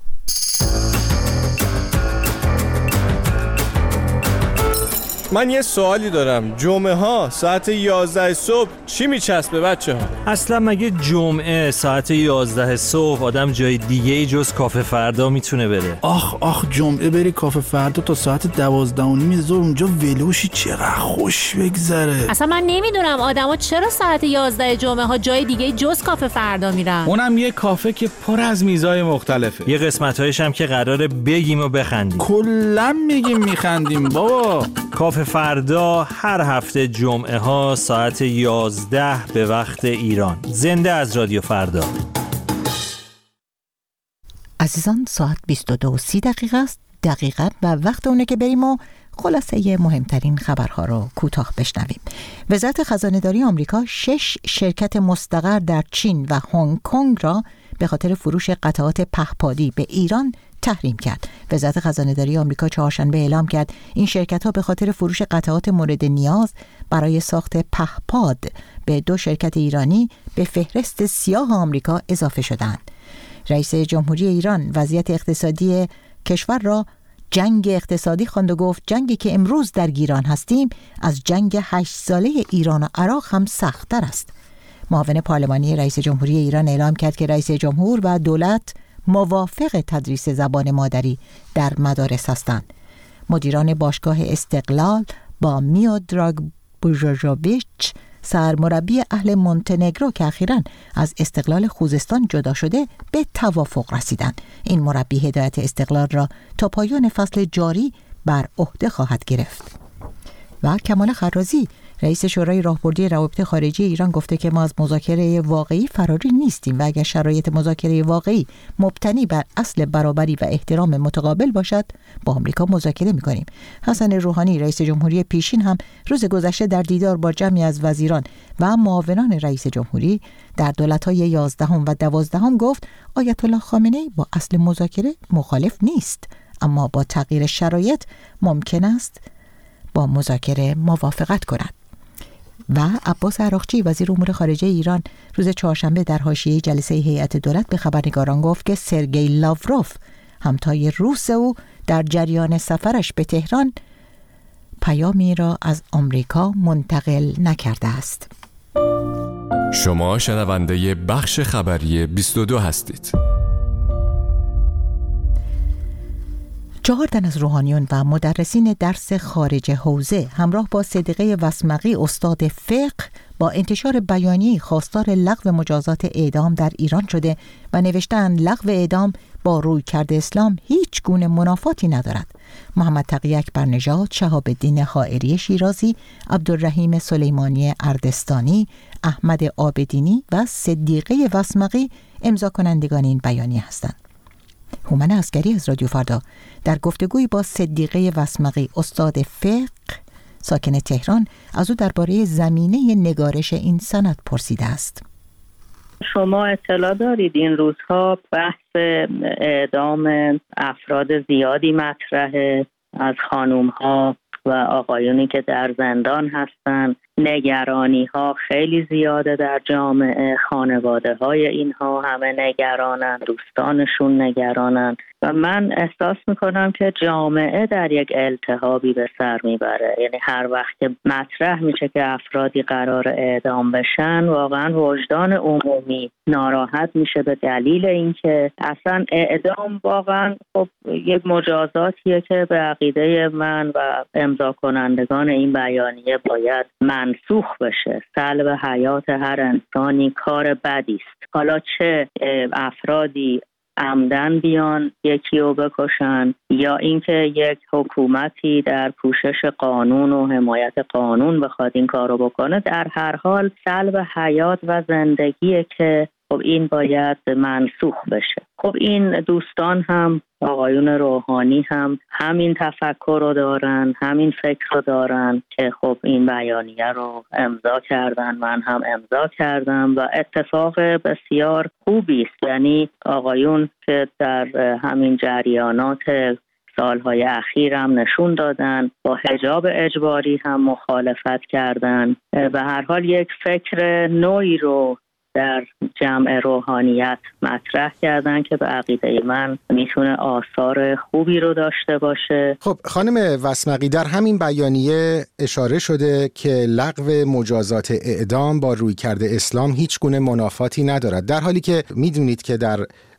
من یه سوالی دارم. جمعه ها ساعت یازده صبح چی میچسبه بچه ها؟ اصلا مگه جمعه ساعت یازده صبح آدم جای دیگه ای جز کافه فردا میتونه بره؟ آخ آخ جمعه بری کافه فردا تا ساعت دوازده و نیم ظهر اونجا ولوشی چقدر خوش بگذره. اصلا من نمیدونم آدما چرا ساعت یازده جمعه ها جای دیگه جز کافه فردا میرن. اونم یه کافه که پر از میزای مختلفه. یه قسمت‌هایش هم که قراره بگیم و بخندیم. کلا میگیم میخندیم بابا. کافه فردا هر هفته جمعه ها ساعت یازده به وقت ایران. زنده از رادیو فردا. عزیزان ساعت بیست و دو و سی دقیقه است. دقیقاً و وقت اونه که بریم و خلاصه مهمترین خبرها رو کوتاه بشنویم. وزارت خزانه‌داری آمریکا شش شرکت مستقر در چین و هنگ کنگ را به خاطر فروش قطعات پهپادی به ایران تحریم کرد. وزارت خزانه‌داری آمریکا چهارشنبه اعلام کرد این شرکت‌ها به خاطر فروش قطعات مورد نیاز برای ساخت پهپاد به دو شرکت ایرانی به فهرست سیاه آمریکا اضافه شدند. رئیس جمهوری ایران وضعیت اقتصادی کشور را جنگ اقتصادی خواند و گفت جنگی که امروز در گیران هستیم از جنگ هشت ساله ایران و عراق هم سخت‌تر است. معاون پارلمانی رئیس جمهوری ایران اعلام کرد که رئیس جمهور و دولت موافق تدریس زبان مادری در مدارس هستند. مدیران باشگاه استقلال با میودراگ بوژوژوویچ سرمربی اهل مونتنگرو که اخیراً از استقلال خوزستان جدا شده به توافق رسیدند. این مربی هدایت استقلال را تا پایان فصل جاری بر عهده خواهد گرفت. و کمال خرازی رئیس شورای راهبردی روابط خارجی ایران گفته که ما از مذاکره واقعی فراری نیستیم و اگر شرایط مذاکره واقعی مبتنی بر اصل برابری و احترام متقابل باشد با آمریکا مذاکره می‌کنیم. حسن روحانی رئیس جمهوری پیشین هم روز گذشته در دیدار با جمعی از وزیران و معاونان رئیس جمهوری در دولت‌های یازدهم و دوازدهم گفت آیت الله خامنه‌ای با اصل مذاکره مخالف نیست، اما با تغییر شرایط ممکن است با مذاکره موافقت کند. و عباس عراقچی وزیر امور خارجه ایران روز چهارشنبه در حاشیه جلسه هیئت دولت به خبرنگاران گفت که سرگئی لاوروف همتای روس او در جریان سفرش به تهران پیامی را از آمریکا منتقل نکرده است. شما شنونده بخش خبری بیست و دو هستید. چهار تن از روحانیون و مدرسین درس خارج حوزه همراه با صدیقه وسمقی استاد فقه با انتشار بیانیه خواستار لغو مجازات اعدام در ایران شده و نوشتند لغو اعدام با رویکرد اسلام هیچ گونه منافاتی ندارد. محمد تقی اکبرنژاد، شهاب الدین حائری شیرازی، عبدالرحیم سلیمانی اردستانی، احمد عابدینی و صدیقه وسمقی امضا کنندگان این بیانیه هستند. هومن عسکری از رادیو فردا در گفتگوی با صدیقه وسمقی استاد فقه ساکن تهران از او درباره زمینه نگارش این سند پرسیده است. شما اطلاع دارید این روزها بحث اعدام افراد زیادی مطرحه از خانوم‌ها و آقایونی که در زندان هستند. نگرانی ها خیلی زیاده در جامعه، خانواده های اینها همه نگرانن، دوستانشون نگرانن و من احساس میکنم که جامعه در یک التهابی به سر میبره. یعنی هر وقت که مطرح میشه که افرادی قرار اعدام بشن واقعا وجدان عمومی ناراحت میشه به دلیل اینکه اصلا اعدام واقعا خب یک مجازاتیه که به عقیده من و امضا کنندگان این بیانیه باید منسوخ بشه. سلب حیات هر انسانی کار بدی است. حالا چه افرادی عمدن بیان یکی رو بکشن یا اینکه یک حکومتی در پوشش قانون و حمایت قانون بخواد این کار رو بکنه. در هر حال سلب حیات و زندگیه که خب این باید منسوخ بشه. خب این دوستان هم آقایون روحانی هم همین تفکر رو دارن، همین فکر رو دارن که خب این بیانیه رو امضا کردن، من هم امضا کردم و اتفاق بسیار خوبی است. یعنی آقایون که در همین جریانات سالهای اخیر هم نشون دادن، با حجاب اجباری هم مخالفت کردن و هر حال یک فکر نوعی رو در جمع روحانیت مطرح کردن که به عقیده من میتونه آثار خوبی رو داشته باشه. خب خانم وسمقی، در همین بیانیه اشاره شده که لغو مجازات اعدام با رویکرد اسلام هیچ گونه منافاتی ندارد، در حالی که میدونید که در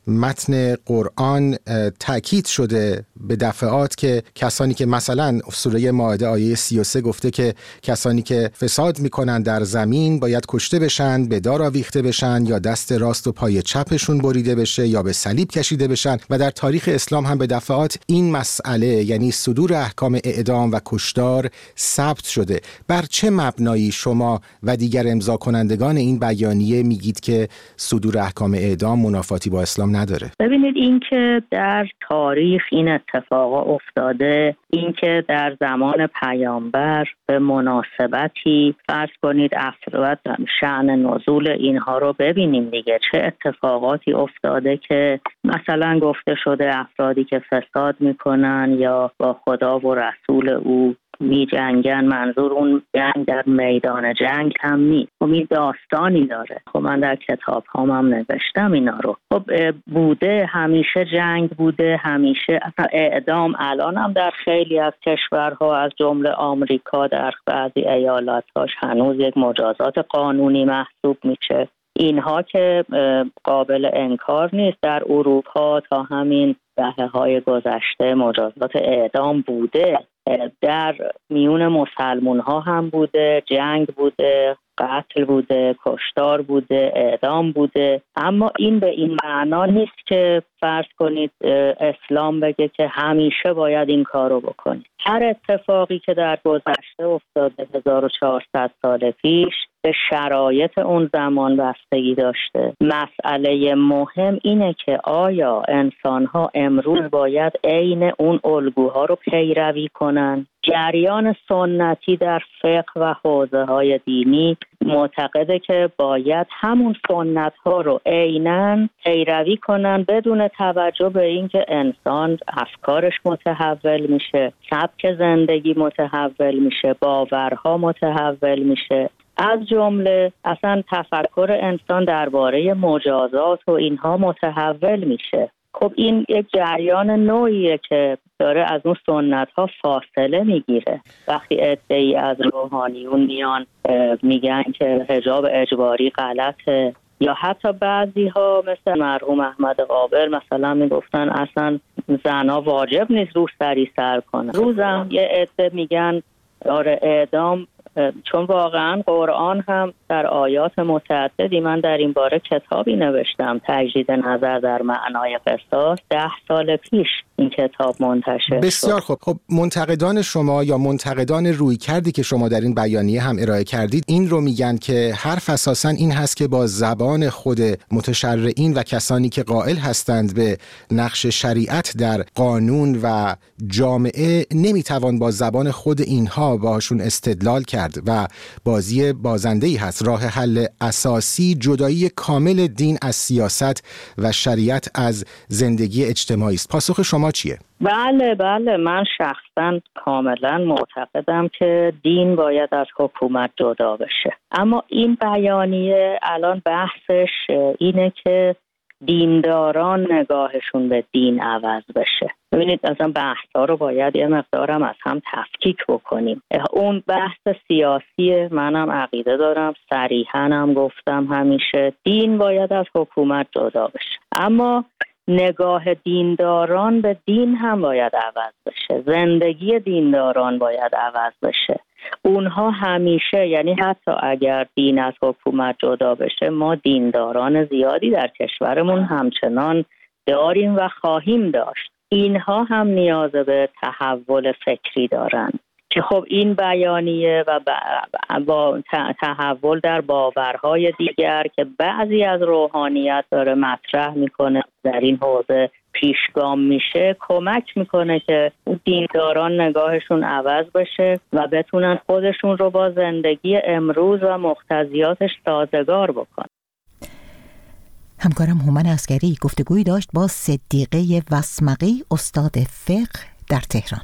متن قرآن تأکید شده به دفعات که کسانی که مثلا سوره مائده آیه سی و سه گفته که کسانی که فساد میکنن در زمین باید کشته بشن، به دار آویخته بشن یا دست راست و پای چپشون بریده بشه یا به صلیب کشیده بشن و در تاریخ اسلام هم به دفعات این مسئله یعنی صدور احکام اعدام و کشتار ثبت شده. بر چه مبنایی شما و دیگر امضا کنندگان این بیانیه میگید که صدور احکام اعدام منافاتی با اسلام نداره؟ ببینید، این که در تاریخ این اتفاقا افتاده، این که در زمان پیامبر به مناسبتی فرض کنید افراد شأن نزول اینها رو ببینیم دیگه، چه اتفاقاتی افتاده که مثلا گفته شده افرادی که فساد میکنن یا با خدا و رسول او می جنگن، منظور اون جنگ در میدان جنگ هم نیست. خب این داستانی داره. خب من در کتاب هام هم نوشتم اینا رو. خب بوده، همیشه جنگ بوده، همیشه اصلا اعدام الان هم در خیلی از کشورها از جمله آمریکا در بعضی ایالت‌هاش هنوز یک مجازات قانونی محسوب میشه. اینها که قابل انکار نیست. در اروپا تا همین دهه‌های گذشته مجازات اعدام بوده، در میون مسلمون ها هم بوده، جنگ بوده، قتل بوده، کشتار بوده، اعدام بوده. اما این به این معنا نیست که فرض کنید اسلام بگه که همیشه باید این کارو بکنید. هر اتفاقی که در گذشته افتاده هزار و چهارصد سال پیش به شرایط اون زمان بستگی داشته. مسئله مهم اینه که آیا انسان‌ها امروز باید عین اون الگوها رو پیروی کنن؟ جریان سنتی در فقه و حوزه‌های دینی معتقده که باید همون سنت‌ها رو عیناً پیروی کنن بدون توجه به اینکه انسان افکارش متحول میشه، سبک زندگی متحول میشه، باورها متحول میشه. از جمله اصلا تفکر انسان درباره مجازات و اینها متحول میشه. خب این یک جریان نوعیه که داره از اون سنت ها فاصله میگیره. وقتی عده‌ای از روحانیون میان میگن که حجاب اجباری غلطه، یا حتی بعضی ها مثل مرحوم احمد قابر مثلا میگفتن اصلا زنا واجب نیست روسری سر کنه. روزم یه عده میگن داره اعدام، چون واقعا قرآن هم در آیات متعددی، من در این باره کتابی نوشتم، تجدید نظر در معنای قصاص، ده سال پیش این کتاب منتشر بسیار خوب. خب منتقدان شما یا منتقدان رویکردی که شما در این بیانیه هم ارائه کردید این رو میگن که حرف اساساً این هست که با زبان خود متشرعین و کسانی که قائل هستند به نقش شریعت در قانون و جامعه نمیتوان با زبان خود اینها باشون استدلال کرد و بازی بازنده‌ای هست. راه حل اساسی جدایی کامل دین از سیاست و شریعت از زندگی اجتماعی است. پاسخ شما چیه؟ بله بله، من شخصا کاملا معتقدم که دین باید از حکومت جدا بشه. اما این بیانیه الان بحثش اینه که دینداران نگاهشون به دین عوض بشه. ببینید اصلا بحثا رو باید یه مقدارم از هم تفکیک بکنیم. اون بحث سیاسی منم عقیده دارم، صریحاً هم گفتم همیشه دین باید از حکومت جدا بشه، اما نگاه دینداران به دین هم باید عوض بشه، زندگی دینداران باید عوض بشه. اونها همیشه، یعنی حتی اگر دین از حکومت جدا بشه، ما دینداران زیادی در کشورمون همچنان داریم و خواهیم داشت. اینها هم نیاز به تحول فکری دارند که خب این بیانیه و با تحول در باورهای دیگر که بعضی از روحانیت داره مطرح میکنه در این حوزه پیشگام میشه، کمک میکنه که دینداران نگاهشون عوض بشه و بتونن خودشون رو با زندگی امروز و مقتضیاتش سازگار بکنن. همکارم هومن عسکری گفتگویی داشت با صدیقه وسمقی، استاد فقه در تهران.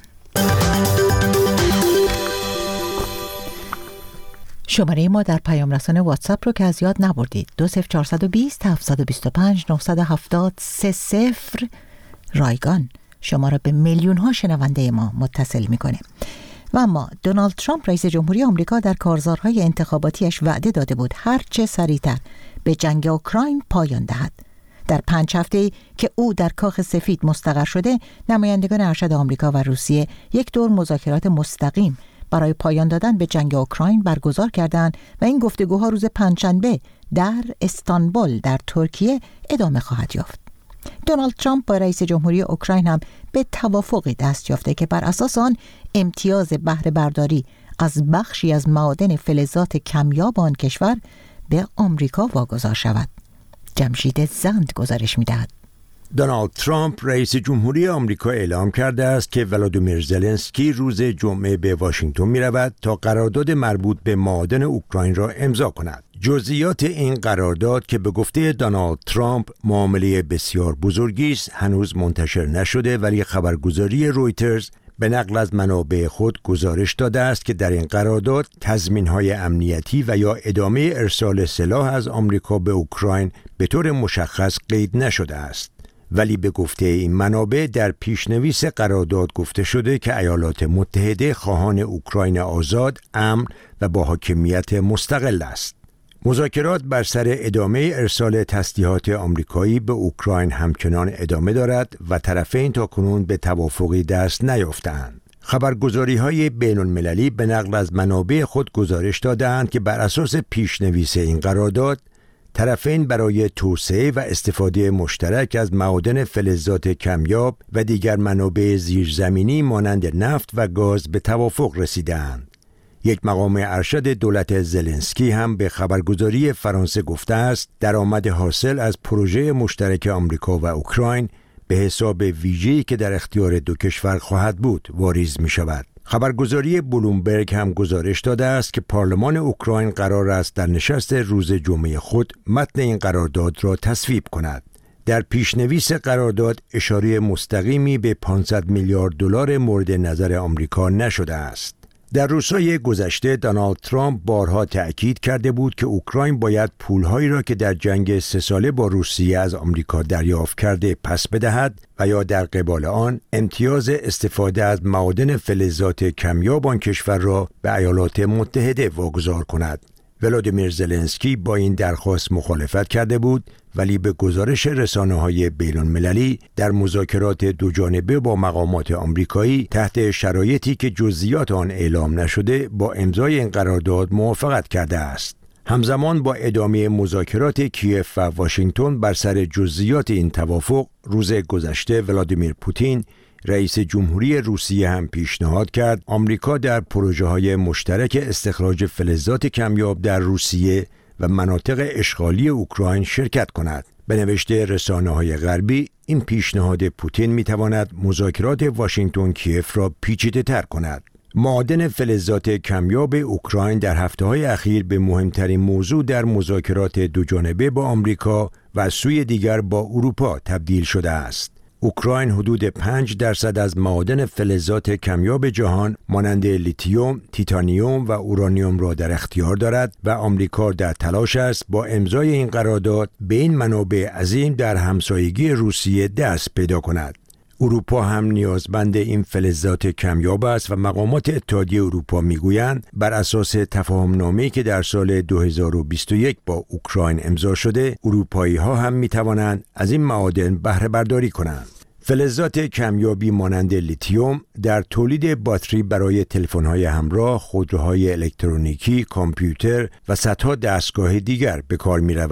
شماره ما در پیام رسان واتساپ رو که از یاد نبردید دو صفر چهار دو صفر هفت دو پنج نه هفت صفر سه صفر رایگان شما را به میلیون ها شنونده ما متصل میکنه. و اما دونالد ترامپ رئیس جمهوری آمریکا در کارزارهای انتخاباتیش وعده داده بود هر چه سریعتر به جنگ اوکراین پایان دهد. در پنج هفته که او در کاخ سفید مستقر شده، نمایندگان ارشد آمریکا و روسیه یک دور مذاکرات مستقیم برای پایان دادن به جنگ اوکراین برگزار کردند و این گفتگوها روز پنجشنبه در استانبول در ترکیه ادامه خواهد یافت. دونالد ترامپ با رئیس جمهوری اوکراین هم به توافقی دست یافته که بر اساس آن امتیاز بهره برداری از بخشی از معادن فلزات کمیاب آن کشور به آمریکا واگذار شود. جمشید زند گزارش می‌دهد. دونالد ترامپ رئیس جمهوری آمریکا اعلام کرده است که ولادیمیر زلنسکی روز جمعه به واشنگتن می‌رود تا قرارداد مربوط به معادن اوکراین را امضا کند. جزئیات این قرارداد که به گفته دونالد ترامپ معامله بسیار بزرگی است هنوز منتشر نشده، ولی خبرگزاری رویترز به نقل از منابع خود گزارش داده است که در این قرارداد تضمین‌های امنیتی و یا ادامه ارسال سلاح از آمریکا به اوکراین به طور مشخص قید نشده است. ولی به گفته این منابع در پیشنویس قرارداد گفته شده که ایالات متحده خواهان اوکراین آزاد، امن و با حاکمیت مستقل است. مذاکرات بر سر ادامه ارسال تسلیحات آمریکایی به اوکراین همچنان ادامه دارد و طرفین تاکنون به توافقی دست نیافتند. خبرگزاری‌های بین‌المللی به نقل از منابع خود گزارش دادند که بر اساس پیشنویس این قرارداد طرفین برای توسعه و استفاده مشترک از معادن فلزات کمیاب و دیگر منابع زیرزمینی مانند نفت و گاز به توافق رسیدند. یک مقام ارشد دولت زلنسکی هم به خبرگزاری فرانسه گفته است درآمد حاصل از پروژه مشترک آمریکا و اوکراین به حساب ویژه‌ای که در اختیار دو کشور خواهد بود واریز می شود. خبرگزاری بلومبرگ هم گزارش داده است که پارلمان اوکراین قرار است در نشست روز جمعه خود متن این قرارداد را تصویب کند. در پیشنویس قرارداد اشاره مستقیمی به پانصد میلیارد دلار مورد نظر آمریکا نشده است. در روزهای گذشته دونالد ترامپ بارها تأکید کرده بود که اوکراین باید پولهایی را که در جنگ سه ساله با روسیه از آمریکا دریافت کرده پس بدهد و یا در قبال آن امتیاز استفاده از معادن فلزات کمیاب آن کشور را به ایالات متحده واگذار کند. ولادیمیر زلنسکی با این درخواست مخالفت کرده بود، ولی به گزارش رسانه‌های بین‌المللی در مذاکرات دوجانبه با مقامات آمریکایی تحت شرایطی که جزئیات آن اعلام نشده با امضای این قرارداد موافقت کرده است. همزمان با ادامه مذاکرات کیف و واشنگتن بر سر جزئیات این توافق، روز گذشته ولادیمیر پوتین رئیس جمهوری روسیه هم پیشنهاد کرد آمریکا در پروژه‌های مشترک استخراج فلزات کمیاب در روسیه و مناطق اشغالی اوکراین شرکت کند. به نوشته رسانه‌های غربی این پیشنهاد پوتین می‌تواند مذاکرات واشنگتن کیف را پیچیده‌تر کند. معادن فلزات کمیاب اوکراین در هفته‌های اخیر به مهمترین موضوع در مذاکرات دوجانبه با آمریکا و از سوی دیگر با اروپا تبدیل شده است. اوکراین حدود پنج درصد از معادن فلزات کمیاب جهان مانند لیتیوم، تیتانیوم و اورانیوم را در اختیار دارد و آمریکا در تلاش است با امضای این قرارداد به این منابع عظیم در همسایگی روسیه دست پیدا کند. اروپا هم نیازمند این فلزات کمیاب است و مقامات اتحادیه اروپا میگویند بر اساس تفاهم‌نامه‌ای که در سال دو هزار و بیست و یک با اوکراین امضا شده، اروپایی‌ها هم میتوانند از این معادن بهره برداری کنند. فلزات کمیابی مانند لیتیوم در تولید باتری برای تلفن‌های همراه، خودروهای الکترونیکی، کامپیوتر و صدها دستگاه دیگر به کار می‌رود.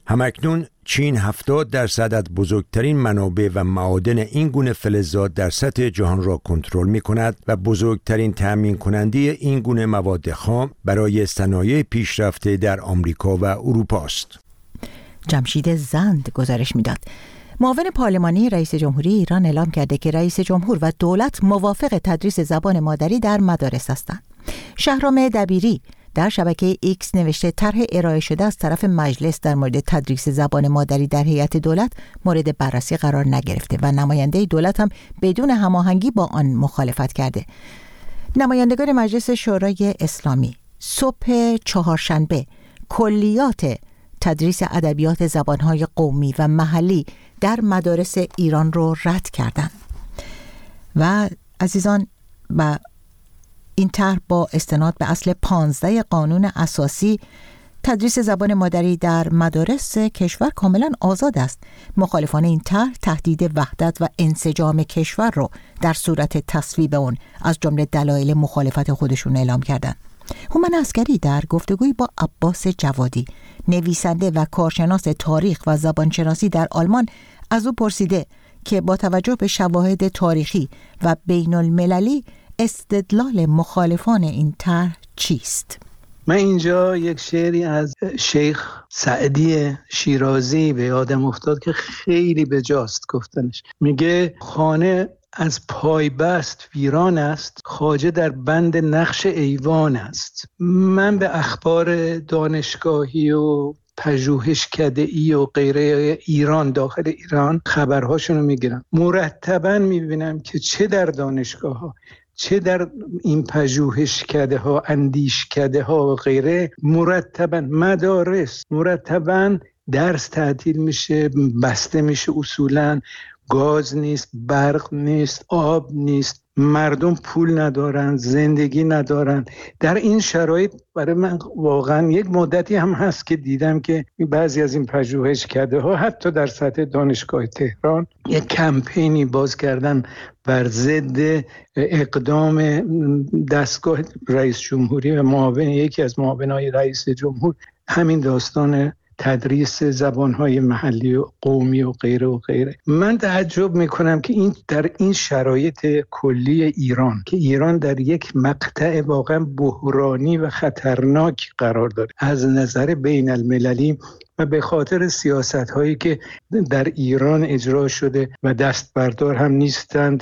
همکنون چین هفتاد درصد از بزرگترین منابع و معادن این گونه فلزات در سطح جهان را کنترل می کند و بزرگترین تامین کننده این گونه مواد خام برای صنایع پیشرفته در آمریکا و اروپا است. جمشید زند گزارش میداد. معاون پارلمانی رئیس جمهوری ایران اعلام کرده که رئیس جمهور و دولت موافق تدریس زبان مادری در مدارس هستند. شهرام دبیری در شبکه ایکس نوشته طرح ارائه شده از طرف مجلس در مورد تدریس زبان مادری در هیئت دولت مورد بررسی قرار نگرفته و نماینده دولت هم بدون هماهنگی با آن مخالفت کرده. نمایندگان مجلس شورای اسلامی صبح چهارشنبه کلیات تدریس ادبیات زبانهای قومی و محلی در مدارس ایران رو رد کردند. و عزیزان، و این طرح با استناد به اصل پانزده قانون اساسی تدریس زبان مادری در مدارس کشور کاملا آزاد است. مخالفان این طرح تهدید وحدت و انسجام کشور رو در صورت تصویب اون از جمله دلایل مخالفت خودشون اعلام کردند. هومن عسکری در گفتگوی با عباس جوادی، نویسنده و کارشناس تاریخ و زبانشناسی در آلمان، از او پرسیده که با توجه به شواهد تاریخی و بین المللی استدلال مخالفان این طرح چیست؟ من اینجا یک شعری از شیخ سعدی شیرازی به یادم افتاد که خیلی بجاست گفتنش. میگه خانه از پای بست ویران است، خواجه در بند نقش ایوان است. من به اخبار دانشگاهی و پژوهشکده‌ای و غیره ایران، داخل ایران، خبرهاشونو میگیرم. مرتباً میبینم که چه در دانشگاه ها، چه در این پژوهشکده ها، اندیشکده ها و غیره، مرتباً مدارس مرتباً درس تعطیل میشه، بسته میشه. اصولاً گاز نیست، برق نیست، آب نیست، مردم پول ندارن، زندگی ندارن. در این شرایط برای من واقعا یک مدتی هم هست که دیدم که بعضی از این پژوهشکده ها حتی در سطح دانشگاه تهران یک کمپینی باز کردن بر ضد اقدام دستگاه رئیس جمهوری و معاون یکی از معاونای رئیس جمهور، همین داستان تدریس زبانهای محلی و قومی و غیره و غیره. من تعجب میکنم که این در این شرایط کلی ایران که ایران در یک مقطع واقعا بحرانی و خطرناک قرار داره از نظر بین المللی و به خاطر سیاست هایی که در ایران اجرا شده و دست بردار هم نیستند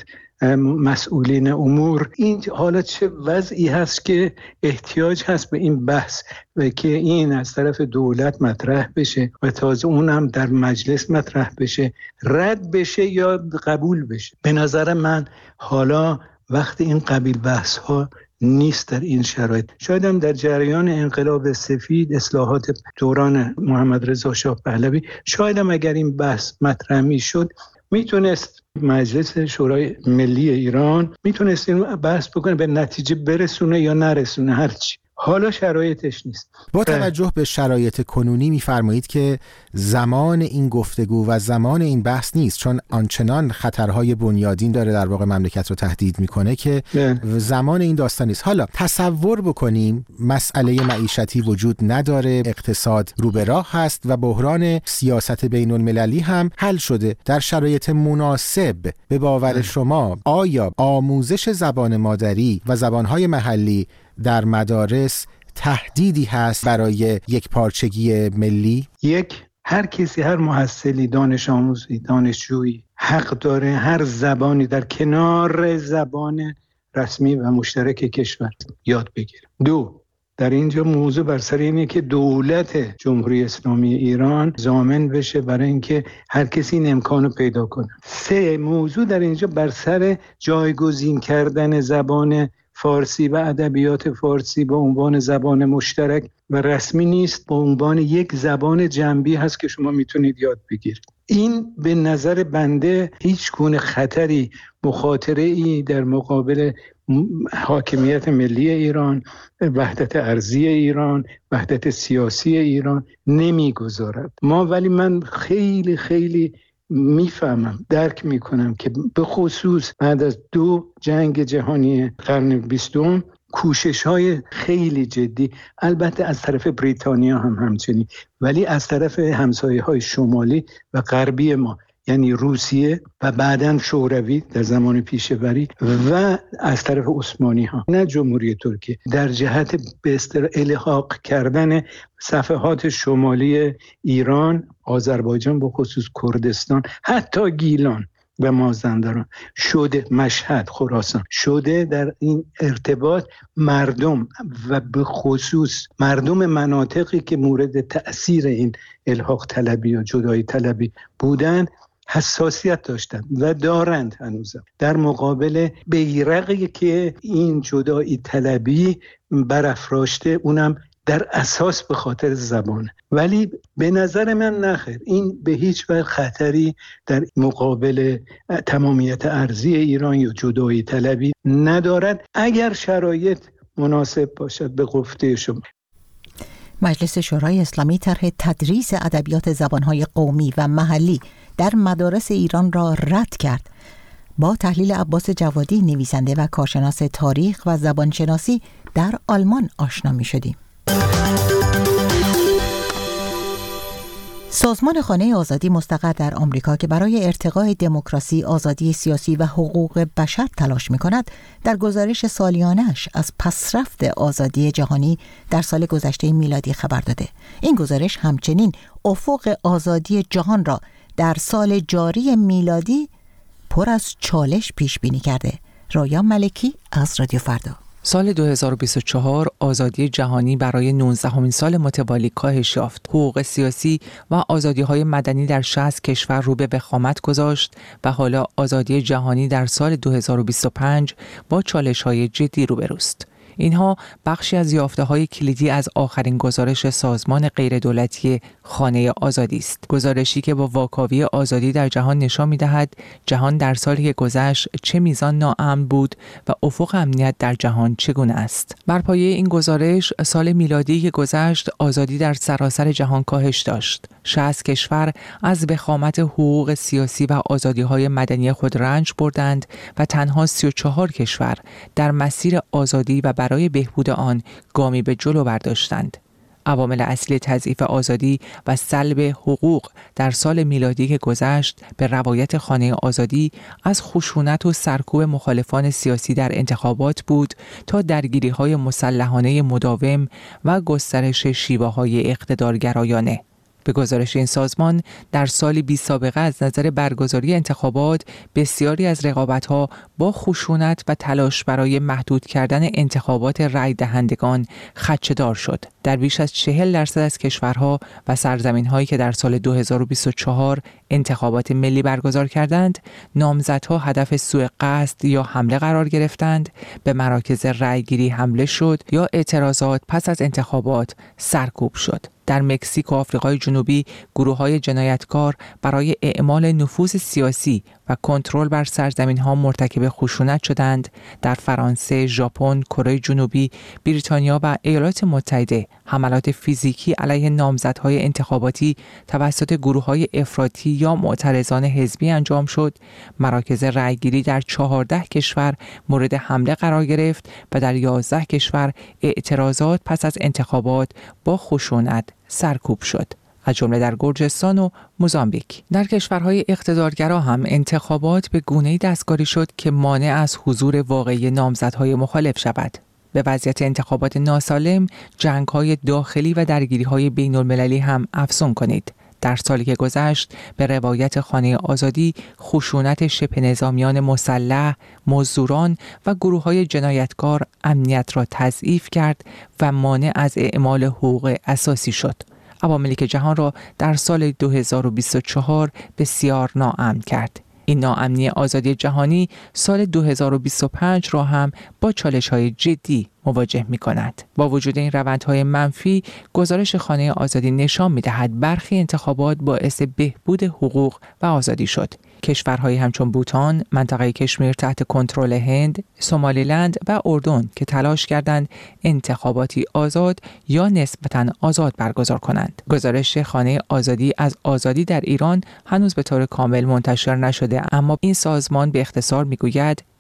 مسئولین امور، این حالا چه وضعی هست که احتیاج هست به این بحث و که این از طرف دولت مطرح بشه و تازه اون هم در مجلس مطرح بشه، رد بشه یا قبول بشه. به نظر من حالا وقت این قبیل بحث ها نیست در این شرایط. شاید هم در جریان انقلاب سفید، اصلاحات دوران محمد رضا شاه پهلوی، شاید هم اگر این بحث مطرح می شد میتونست مجلس شورای ملی ایران میتونست این بحث بکنه، به نتیجه برسونه یا نرسونه، هرچی. حالا شرایطش نیست. با توجه به شرایط کنونی میفرمایید که زمان این گفتگو و زمان این بحث نیست، چون آنچنان خطرهای بنیادین داره در واقع مملکت رو تهدید میکنه که نه. زمان این داستان نیست. حالا تصور بکنیم مسئله معیشتی وجود نداره، اقتصاد رو به راه هست و بحران سیاست بین المللی هم حل شده. در شرایط مناسب به باور شما آیا آموزش زبان مادری و زبانهای محلی در مدارس تهدیدی هست برای یک پارچگی ملی؟ یک، هر کسی، هر محصلی، دانش آموزی، دانشجویی حق داره هر زبانی در کنار زبان رسمی و مشترک کشور یاد بگیره. دو، در اینجا موضوع بر سر اینه که دولت جمهوری اسلامی ایران ضامن بشه برای اینکه هر کسی این امکانو پیدا کنه. سه، موضوع در اینجا بر سر جایگزین کردن زبان فارسی و ادبیات فارسی به عنوان زبان مشترک و رسمی نیست، به عنوان یک زبان جنبی هست که شما میتونید یاد بگیرید. این به نظر بنده هیچ گونه خطری، مخاطره ای در مقابل حاکمیت ملی ایران، وحدت ارضی ایران، وحدت سیاسی ایران نمیگذارد. ما ولی من خیلی خیلی میفهمم، درک میکنم که به خصوص بعد از دو جنگ جهانی قرن بیستم کوشش های خیلی جدی، البته از طرف بریتانیا هم همچنین، ولی از طرف همسایه های شمالی و غربی ما، یعنی روسیه و بعداً شوروی در زمان پیشوری و از طرف عثمانی ها، نه جمهوری ترکیه، در جهت به اصطلاح الحاق کردن صفحات شمالی ایران، آذربایجان، به خصوص کردستان، حتی گیلان و مازندران شده، مشهد، خراسان شده، در این ارتباط مردم و به خصوص مردم مناطقی که مورد تأثیر این الحاق طلبی و جدایی طلبی بودن حساسیت داشتن و دارند هنوزم در مقابل بیرقی که این جدایی طلبی برافراشته، اونم در اساس به خاطر زبانه. ولی به نظر من نخیر، این به هیچ وجه خطری در مقابل تمامیت ارضی ایران یا جدایی طلبی ندارد اگر شرایط مناسب باشد. به گفته شما مجلس شورای اسلامی طرح تدریس ادبیات زبانهای قومی و محلی در مدارس ایران را رد کرد. با تحلیل عباس جوادی، نویسنده و کارشناس تاریخ و زبانشناسی، در آلمان آشنا می شدیم. سازمان خانه آزادی مستقر در آمریکا که برای ارتقای دموکراسی، آزادی سیاسی و حقوق بشر تلاش می‌کند، در گزارش سالیانه‌اش از پسرفت آزادی جهانی در سال گذشته میلادی خبر داده. این گزارش همچنین افق آزادی جهان را در سال جاری میلادی پر از چالش پیش بینی کرده. رایان ملکی از رادیو فردا. سال دو هزار و بیست و چهار آزادی جهانی برای نوزدهمین سال متوالی کاهش یافت. حقوق سیاسی و آزادی‌های مدنی در شصت کشور رو به وخامت گذاشت و حالا آزادی جهانی در سال دو هزار و بیست و پنج با چالش‌های جدی روبروست. اینها بخشی از یافته‌های کلیدی از آخرین گزارش سازمان غیردولتی خانه آزادی است. گزارشی که با واکاوی آزادی در جهان نشان می‌دهد جهان در سالی که گذشت چه میزان ناامن بود و افق امنیت در جهان چگونه است. بر پایه این گزارش، سال میلادی که گذشت آزادی در سراسر جهان کاهش داشت. شصت کشور از وخامت حقوق سیاسی و آزادی‌های مدنی خود رنج بردند و تنها سی و چهار کشور در مسیر آزادی و برای بهبود آن گامی به جلو برداشتند. عوامل اصلی تضعیف آزادی و سلب حقوق در سال میلادی که گذشت به روایت خانه آزادی از خشونت و سرکوب مخالفان سیاسی در انتخابات بود تا درگیری‌های مسلحانه مداوم و گسترش شیوه‌های اقتدارگرایانه. به گزارش این سازمان، در سالی بی سابقه از نظر برگزاری انتخابات بسیاری از رقابت‌ها با خشونت و تلاش برای محدود کردن انتخابات رای دهندگان خدشه‌دار شد. در بیش از چهل درصد از کشورها و سرزمین‌هایی که در سال دو هزار و بیست و چهار انتخابات ملی برگزار کردند، نامزدها هدف سوء قصد یا حمله قرار گرفتند، به مراکز رایگیری حمله شد یا اعتراضات پس از انتخابات سرکوب شد. در مکزیک و آفریقای جنوبی گروه‌های جنایتکار برای اعمال نفوذ سیاسی و کنترل بر سرزمین‌ها مرتکب خشونت شدند. در فرانسه، ژاپن، کره جنوبی، بریتانیا و ایالات متحده حملات فیزیکی علیه نامزدهای انتخاباتی توسط گروه‌های افراطی یا معترضان حزبی انجام شد. مراکز رأیگیری در چهارده کشور مورد حمله قرار گرفت و در یازده کشور اعتراضات پس از انتخابات با خشونت سرکوب شد، از جمله در گرجستان و موزامبیک. در کشورهای اقتدارگرا هم انتخابات به گونه‌ای دستکاری شد که مانع از حضور واقعی نامزدهای مخالف شود. به وضعیت انتخابات ناسالم، جنگ‌های داخلی و درگیری‌های بین‌المللی هم افزون کنید. در سالی که گذشت به روایت خانه آزادی، خشونت شبه نظامیان مسلح، مزدوران و گروه‌های جنایتکار امنیت را تضعیف کرد و مانع از اعمال حقوق اساسی شد. عواملی که جهان را در سال دو هزار و بیست و چهار بسیار ناامن کرد. این ناامنی آزادی جهانی سال دو هزار و بیست و پنج را هم با چالش‌های جدی مواجه می‌کند. با وجود این روندهای منفی، گزارش خانه آزادی نشان می‌دهد برخی انتخابات باعث بهبود حقوق و آزادی شد. کشورهایی همچون بوتان، منطقه کشمیر تحت کنترل هند، سومالیلند و اردن که تلاش کردند انتخاباتی آزاد یا نسبتاً آزاد برگزار کنند. گزارش خانه آزادی از آزادی در ایران هنوز به طور کامل منتشر نشده، اما این سازمان به اختصار میگوید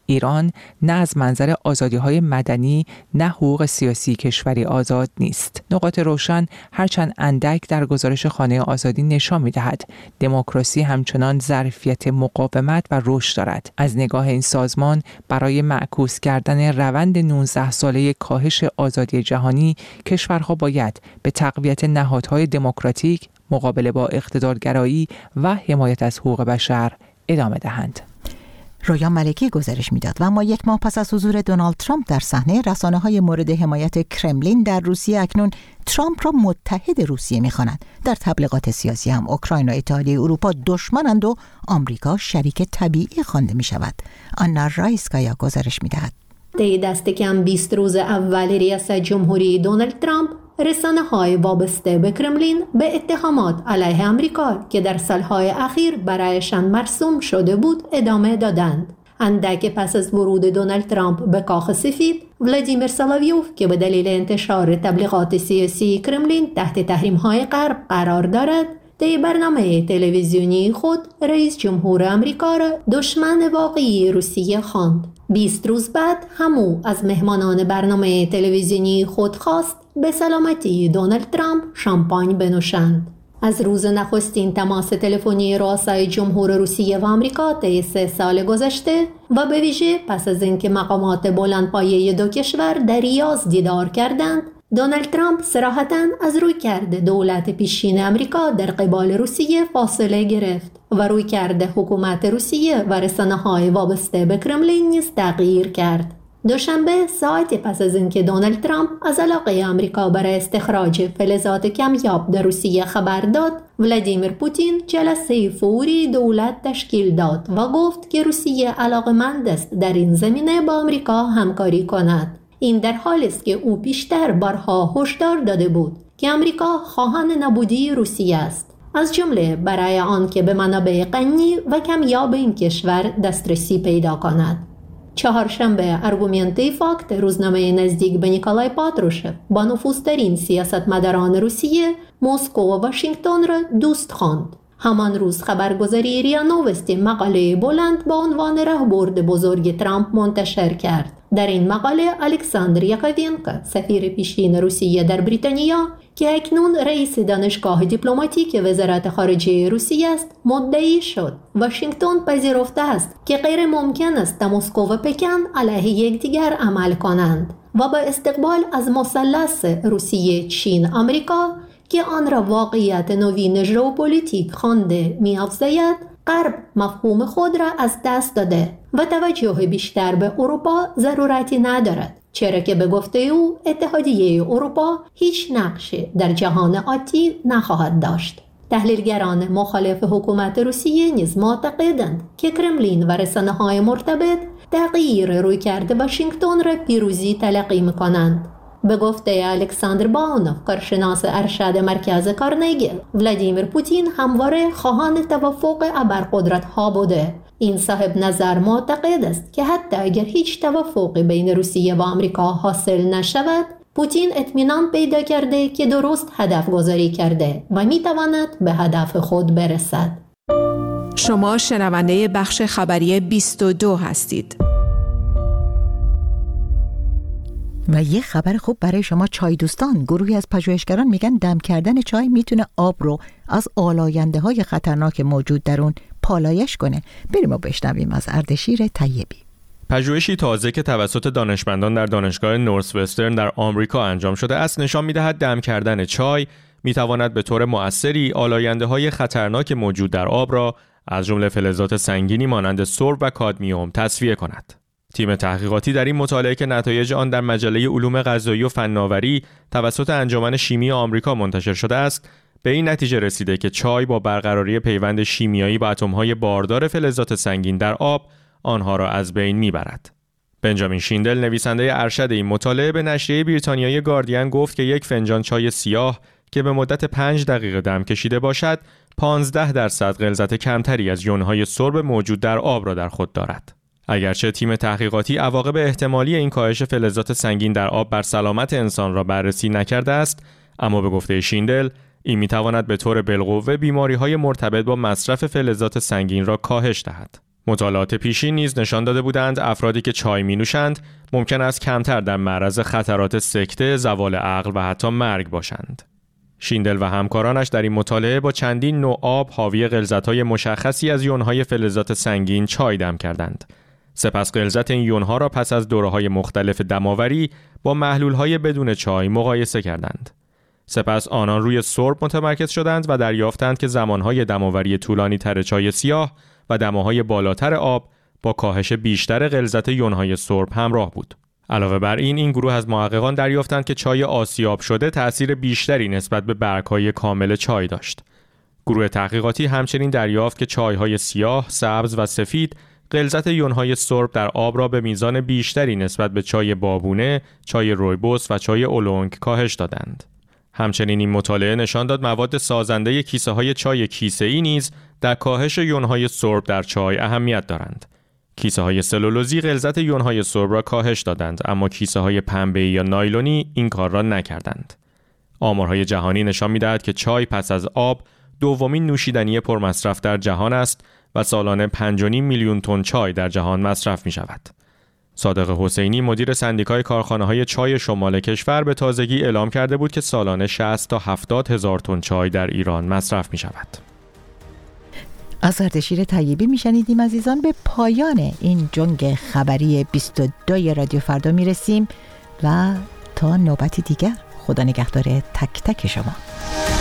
ایران نه از منظر آزادی‌های مدنی نه حقوق سیاسی کشوری آزاد نیست. نقاط روشن هرچند اندک در گزارش خانه آزادی نشان می‌دهد دموکراسی همچنان ظرفیت مقاومت و رشد دارد. از نگاه این سازمان برای معکوس کردن روند نوزده ساله کاهش آزادی جهانی، کشورها باید به تقویت نهادهای دموکراتیک، مقابله با اقتدارگرایی و حمایت از حقوق بشر ادامه دهند. رویا ملکی گزارش میداد. و اما یک ماه پس از حضور دونالد ترامپ در صحنه، رسانه‌های مورد حمایت کرملین در روسیه اکنون ترامپ را متحد روسیه می‌خوانند. در تبلیغات سیاسی هم اوکراین و اتحادیه اروپا دشمنند و آمریکا شریک طبیعی خوانده می‌شود. آنا رایسکایا گزارش می‌دهد. طی دست کم بیست روز اول ریاست جمهوری دونالد ترامپ، رسانه‌های وابسته به کرملین به اتهامات علیه آمریکا که در سالهای اخیر برایشان مرسوم شده بود ادامه دادند. اندک پس از ورود دونالد ترامپ به کاخ سفید، ولادیمیر سولویوف که به دلیل انتشار تبلیغات سیاسی کرملین تحت تحریم‌های غرب قرار دارد، در برنامه تلویزیونی خود رئیس جمهور آمریکا را دشمن واقعی روسیه خواند. بیست روز بعد همو از مهمانان برنامه تلویزیونی خود خواست به سلامتی دونالد ترامپ شامپاین بنوشند. از روز نخستین تماس تلفنی رؤسای جمهور روسیه و آمریکا طی سه سال گذشته و به ویژه پس از اینکه مقامات بلندپایه دو کشور در ریاض دیدار کردند، دونالد ترامپ صراحتاً از رویکرد دولت پیشین آمریکا در قبال روسیه فاصله گرفت و رویکرد حکومت روسیه و رسانه‌های وابسته به کرملین نیز تغییر کرد. دوشنبه ساعتی پس از اینکه دونالد ترامپ از علاقه آمریکا برای استخراج فلزات کمیاب در روسیه خبر داد، ولادیمیر پوتین جلسه فوری دولت تشکیل داد و گفت که روسیه علاقه‌مند است در این زمینه با آمریکا همکاری کند. این در حالی است که او پیشتر بارها هشدار داده بود که آمریکا خواهان نابودی روسیه است، از جمله برای آن که به منابع غنی و کمیاب این کشور دسترسی پیدا کند. چهارشنبه ارگومنتی فاکت، روزنامه نزدیک به نیکولای پاتروشف، با نفوذترین سیاستمداران روسیه، مسکو و واشنگتن را دوست خواند. همان روز خبرگزاری ریا نووستی مقاله بلند با عنوان راهبرد بزرگ ترامپ منتشر کرد. در این مقاله الکساندر یاکوینکو، سفیر پیشین روسیه در بریتانیا که اکنون رئیس دانشگاه دیپلماتیک وزارت خارجه روسیه است، مدعی شد واشنگتن پذیرفته است که غیر ممکن است مسکو و پکن علیه یکدیگر عمل کنند و با استقبال از مثلث روسیه، چین، آمریکا که آن را واقعیت نوین ژئوپلیتیک خوانده می‌افزاید، غرب مفهوم خود را از دست داده و توجه بیشتر به اروپا ضرورتی ندارد، چرا که به گفته او اتحادیه اروپا هیچ نقشی در جهان آتی نخواهد داشت. تحلیلگران مخالف حکومت روسیه نیز معتقدند که کرملین و رسانه‌های مرتبط تغییر رویکرد واشنگتن را پیروزی تلقی می‌کنند. به گفته الکساندر باونوف، کارشناس ارشد مرکز کارنگی، ولادیمیر پوتین همواره خواهان توافق ابرقدرت‌ها بوده. این صاحب نظر معتقد است که حتی اگر هیچ توافقی بین روسیه و آمریکا حاصل نشود، پوتین اطمینان پیدا کرده که درست هدف گذاری کرده و میتواند به هدف خود برسد. شما شنونده بخش خبری بیست و دو هستید. و یه خبر خوب برای شما چای دوستان. گروهی از پژوهشگران میگن دم کردن چای میتونه آب رو از آلاینده های خطرناک موجود در اون پالایش کنه. بریم و بشنویم از اردشیر طیبی. پژوهشی تازه که توسط دانشمندان در دانشگاه نورث وسترن در آمریکا انجام شده است نشان می‌دهد دم کردن چای می‌تواند به طور مؤثری آلاینده‌های خطرناک موجود در آب را از جمله فلزات سنگینی مانند سرب و کادمیوم تصفیه کند. تیم تحقیقاتی در این مطالعه که نتایج آن در مجله علوم غذایی و فناوری توسط انجمن شیمی آمریکا منتشر شده است، به این نتیجه رسیده که چای با برقراری پیوند شیمیایی با اتم‌های باردار فلزات سنگین در آب آنها را از بین میبرد. بنجامین شیندل، نویسنده ارشد این مطالعه، به نشریه بریتانیایی گاردین گفت که یک فنجان چای سیاه که به مدت پنج دقیقه دم کشیده باشد، پانزده درصد غلظت کمتری از یونهای سرب موجود در آب را در خود دارد. اگرچه تیم تحقیقاتی عواقب احتمالی این کاهش فلزات سنگین در آب بر سلامت انسان را بررسی نکرده است، اما به گفته شیندل این میتواند به طور بالقوه بیماری‌های مرتبط با مصرف فلزات سنگین را کاهش دهد. مطالعات پیشین نیز نشان داده بودند افرادی که چای می نوشند ممکن است کمتر در معرض خطرات سکته، زوال عقل و حتی مرگ باشند. شیندل و همکارانش در این مطالعه با چندین نوع آب حاوی غلظت‌های مشخصی از یون‌های فلزات سنگین چای دم کردند. سپس غلظت این یون‌ها را پس از دوره‌های مختلف دماوری با محلول‌های بدون چای مقایسه کردند. سپس آنان روی سرب متمرکز شدند و دریافتند که زمانهای دماوری طولانی تر چای سیاه و دماهای بالاتر آب با کاهش بیشتر غلظت یون‌های سرب همراه بود. علاوه بر این، این گروه از محققان دریافتند که چای آسیاب شده تأثیر بیشتری نسبت به برگ‌های کامل چای داشت. گروه تحقیقاتی همچنین دریافت که چای‌های سیاه، سبز و سفید غلظت یون‌های سرب در آب را به میزان بیشتری نسبت به چای بابونه، چای رویبوس و چای اولونگ کاهش دادند. همچنین این مطالعه نشان داد مواد سازنده کیسه‌های چای کیسه‌ای نیز در کاهش یون‌های سرب در چای اهمیت دارند. کیسه‌های سلولوزی غلظت یون‌های سرب را کاهش دادند، اما کیسه‌های پنبه‌ای یا نایلونی این کار را نکردند. آمارهای جهانی نشان می‌دهد که چای پس از آب دومین نوشیدنی پرمصرف در جهان است و سالانه پنج و نیم میلیون تن چای در جهان مصرف می‌شود. صادق حسینی مدیر سندیکای کارخانه‌های چای شمال کشور به تازگی اعلام کرده بود که سالانه شصت تا هفتاد هزار تن چای در ایران مصرف می‌شود. از اردشیر طیبی میشنیدیم عزیزان. به پایان این جنگ خبری بیست و دو رادیو فردا میرسیم و تا نوبتی دیگر خدا نگهدار تک تک شما.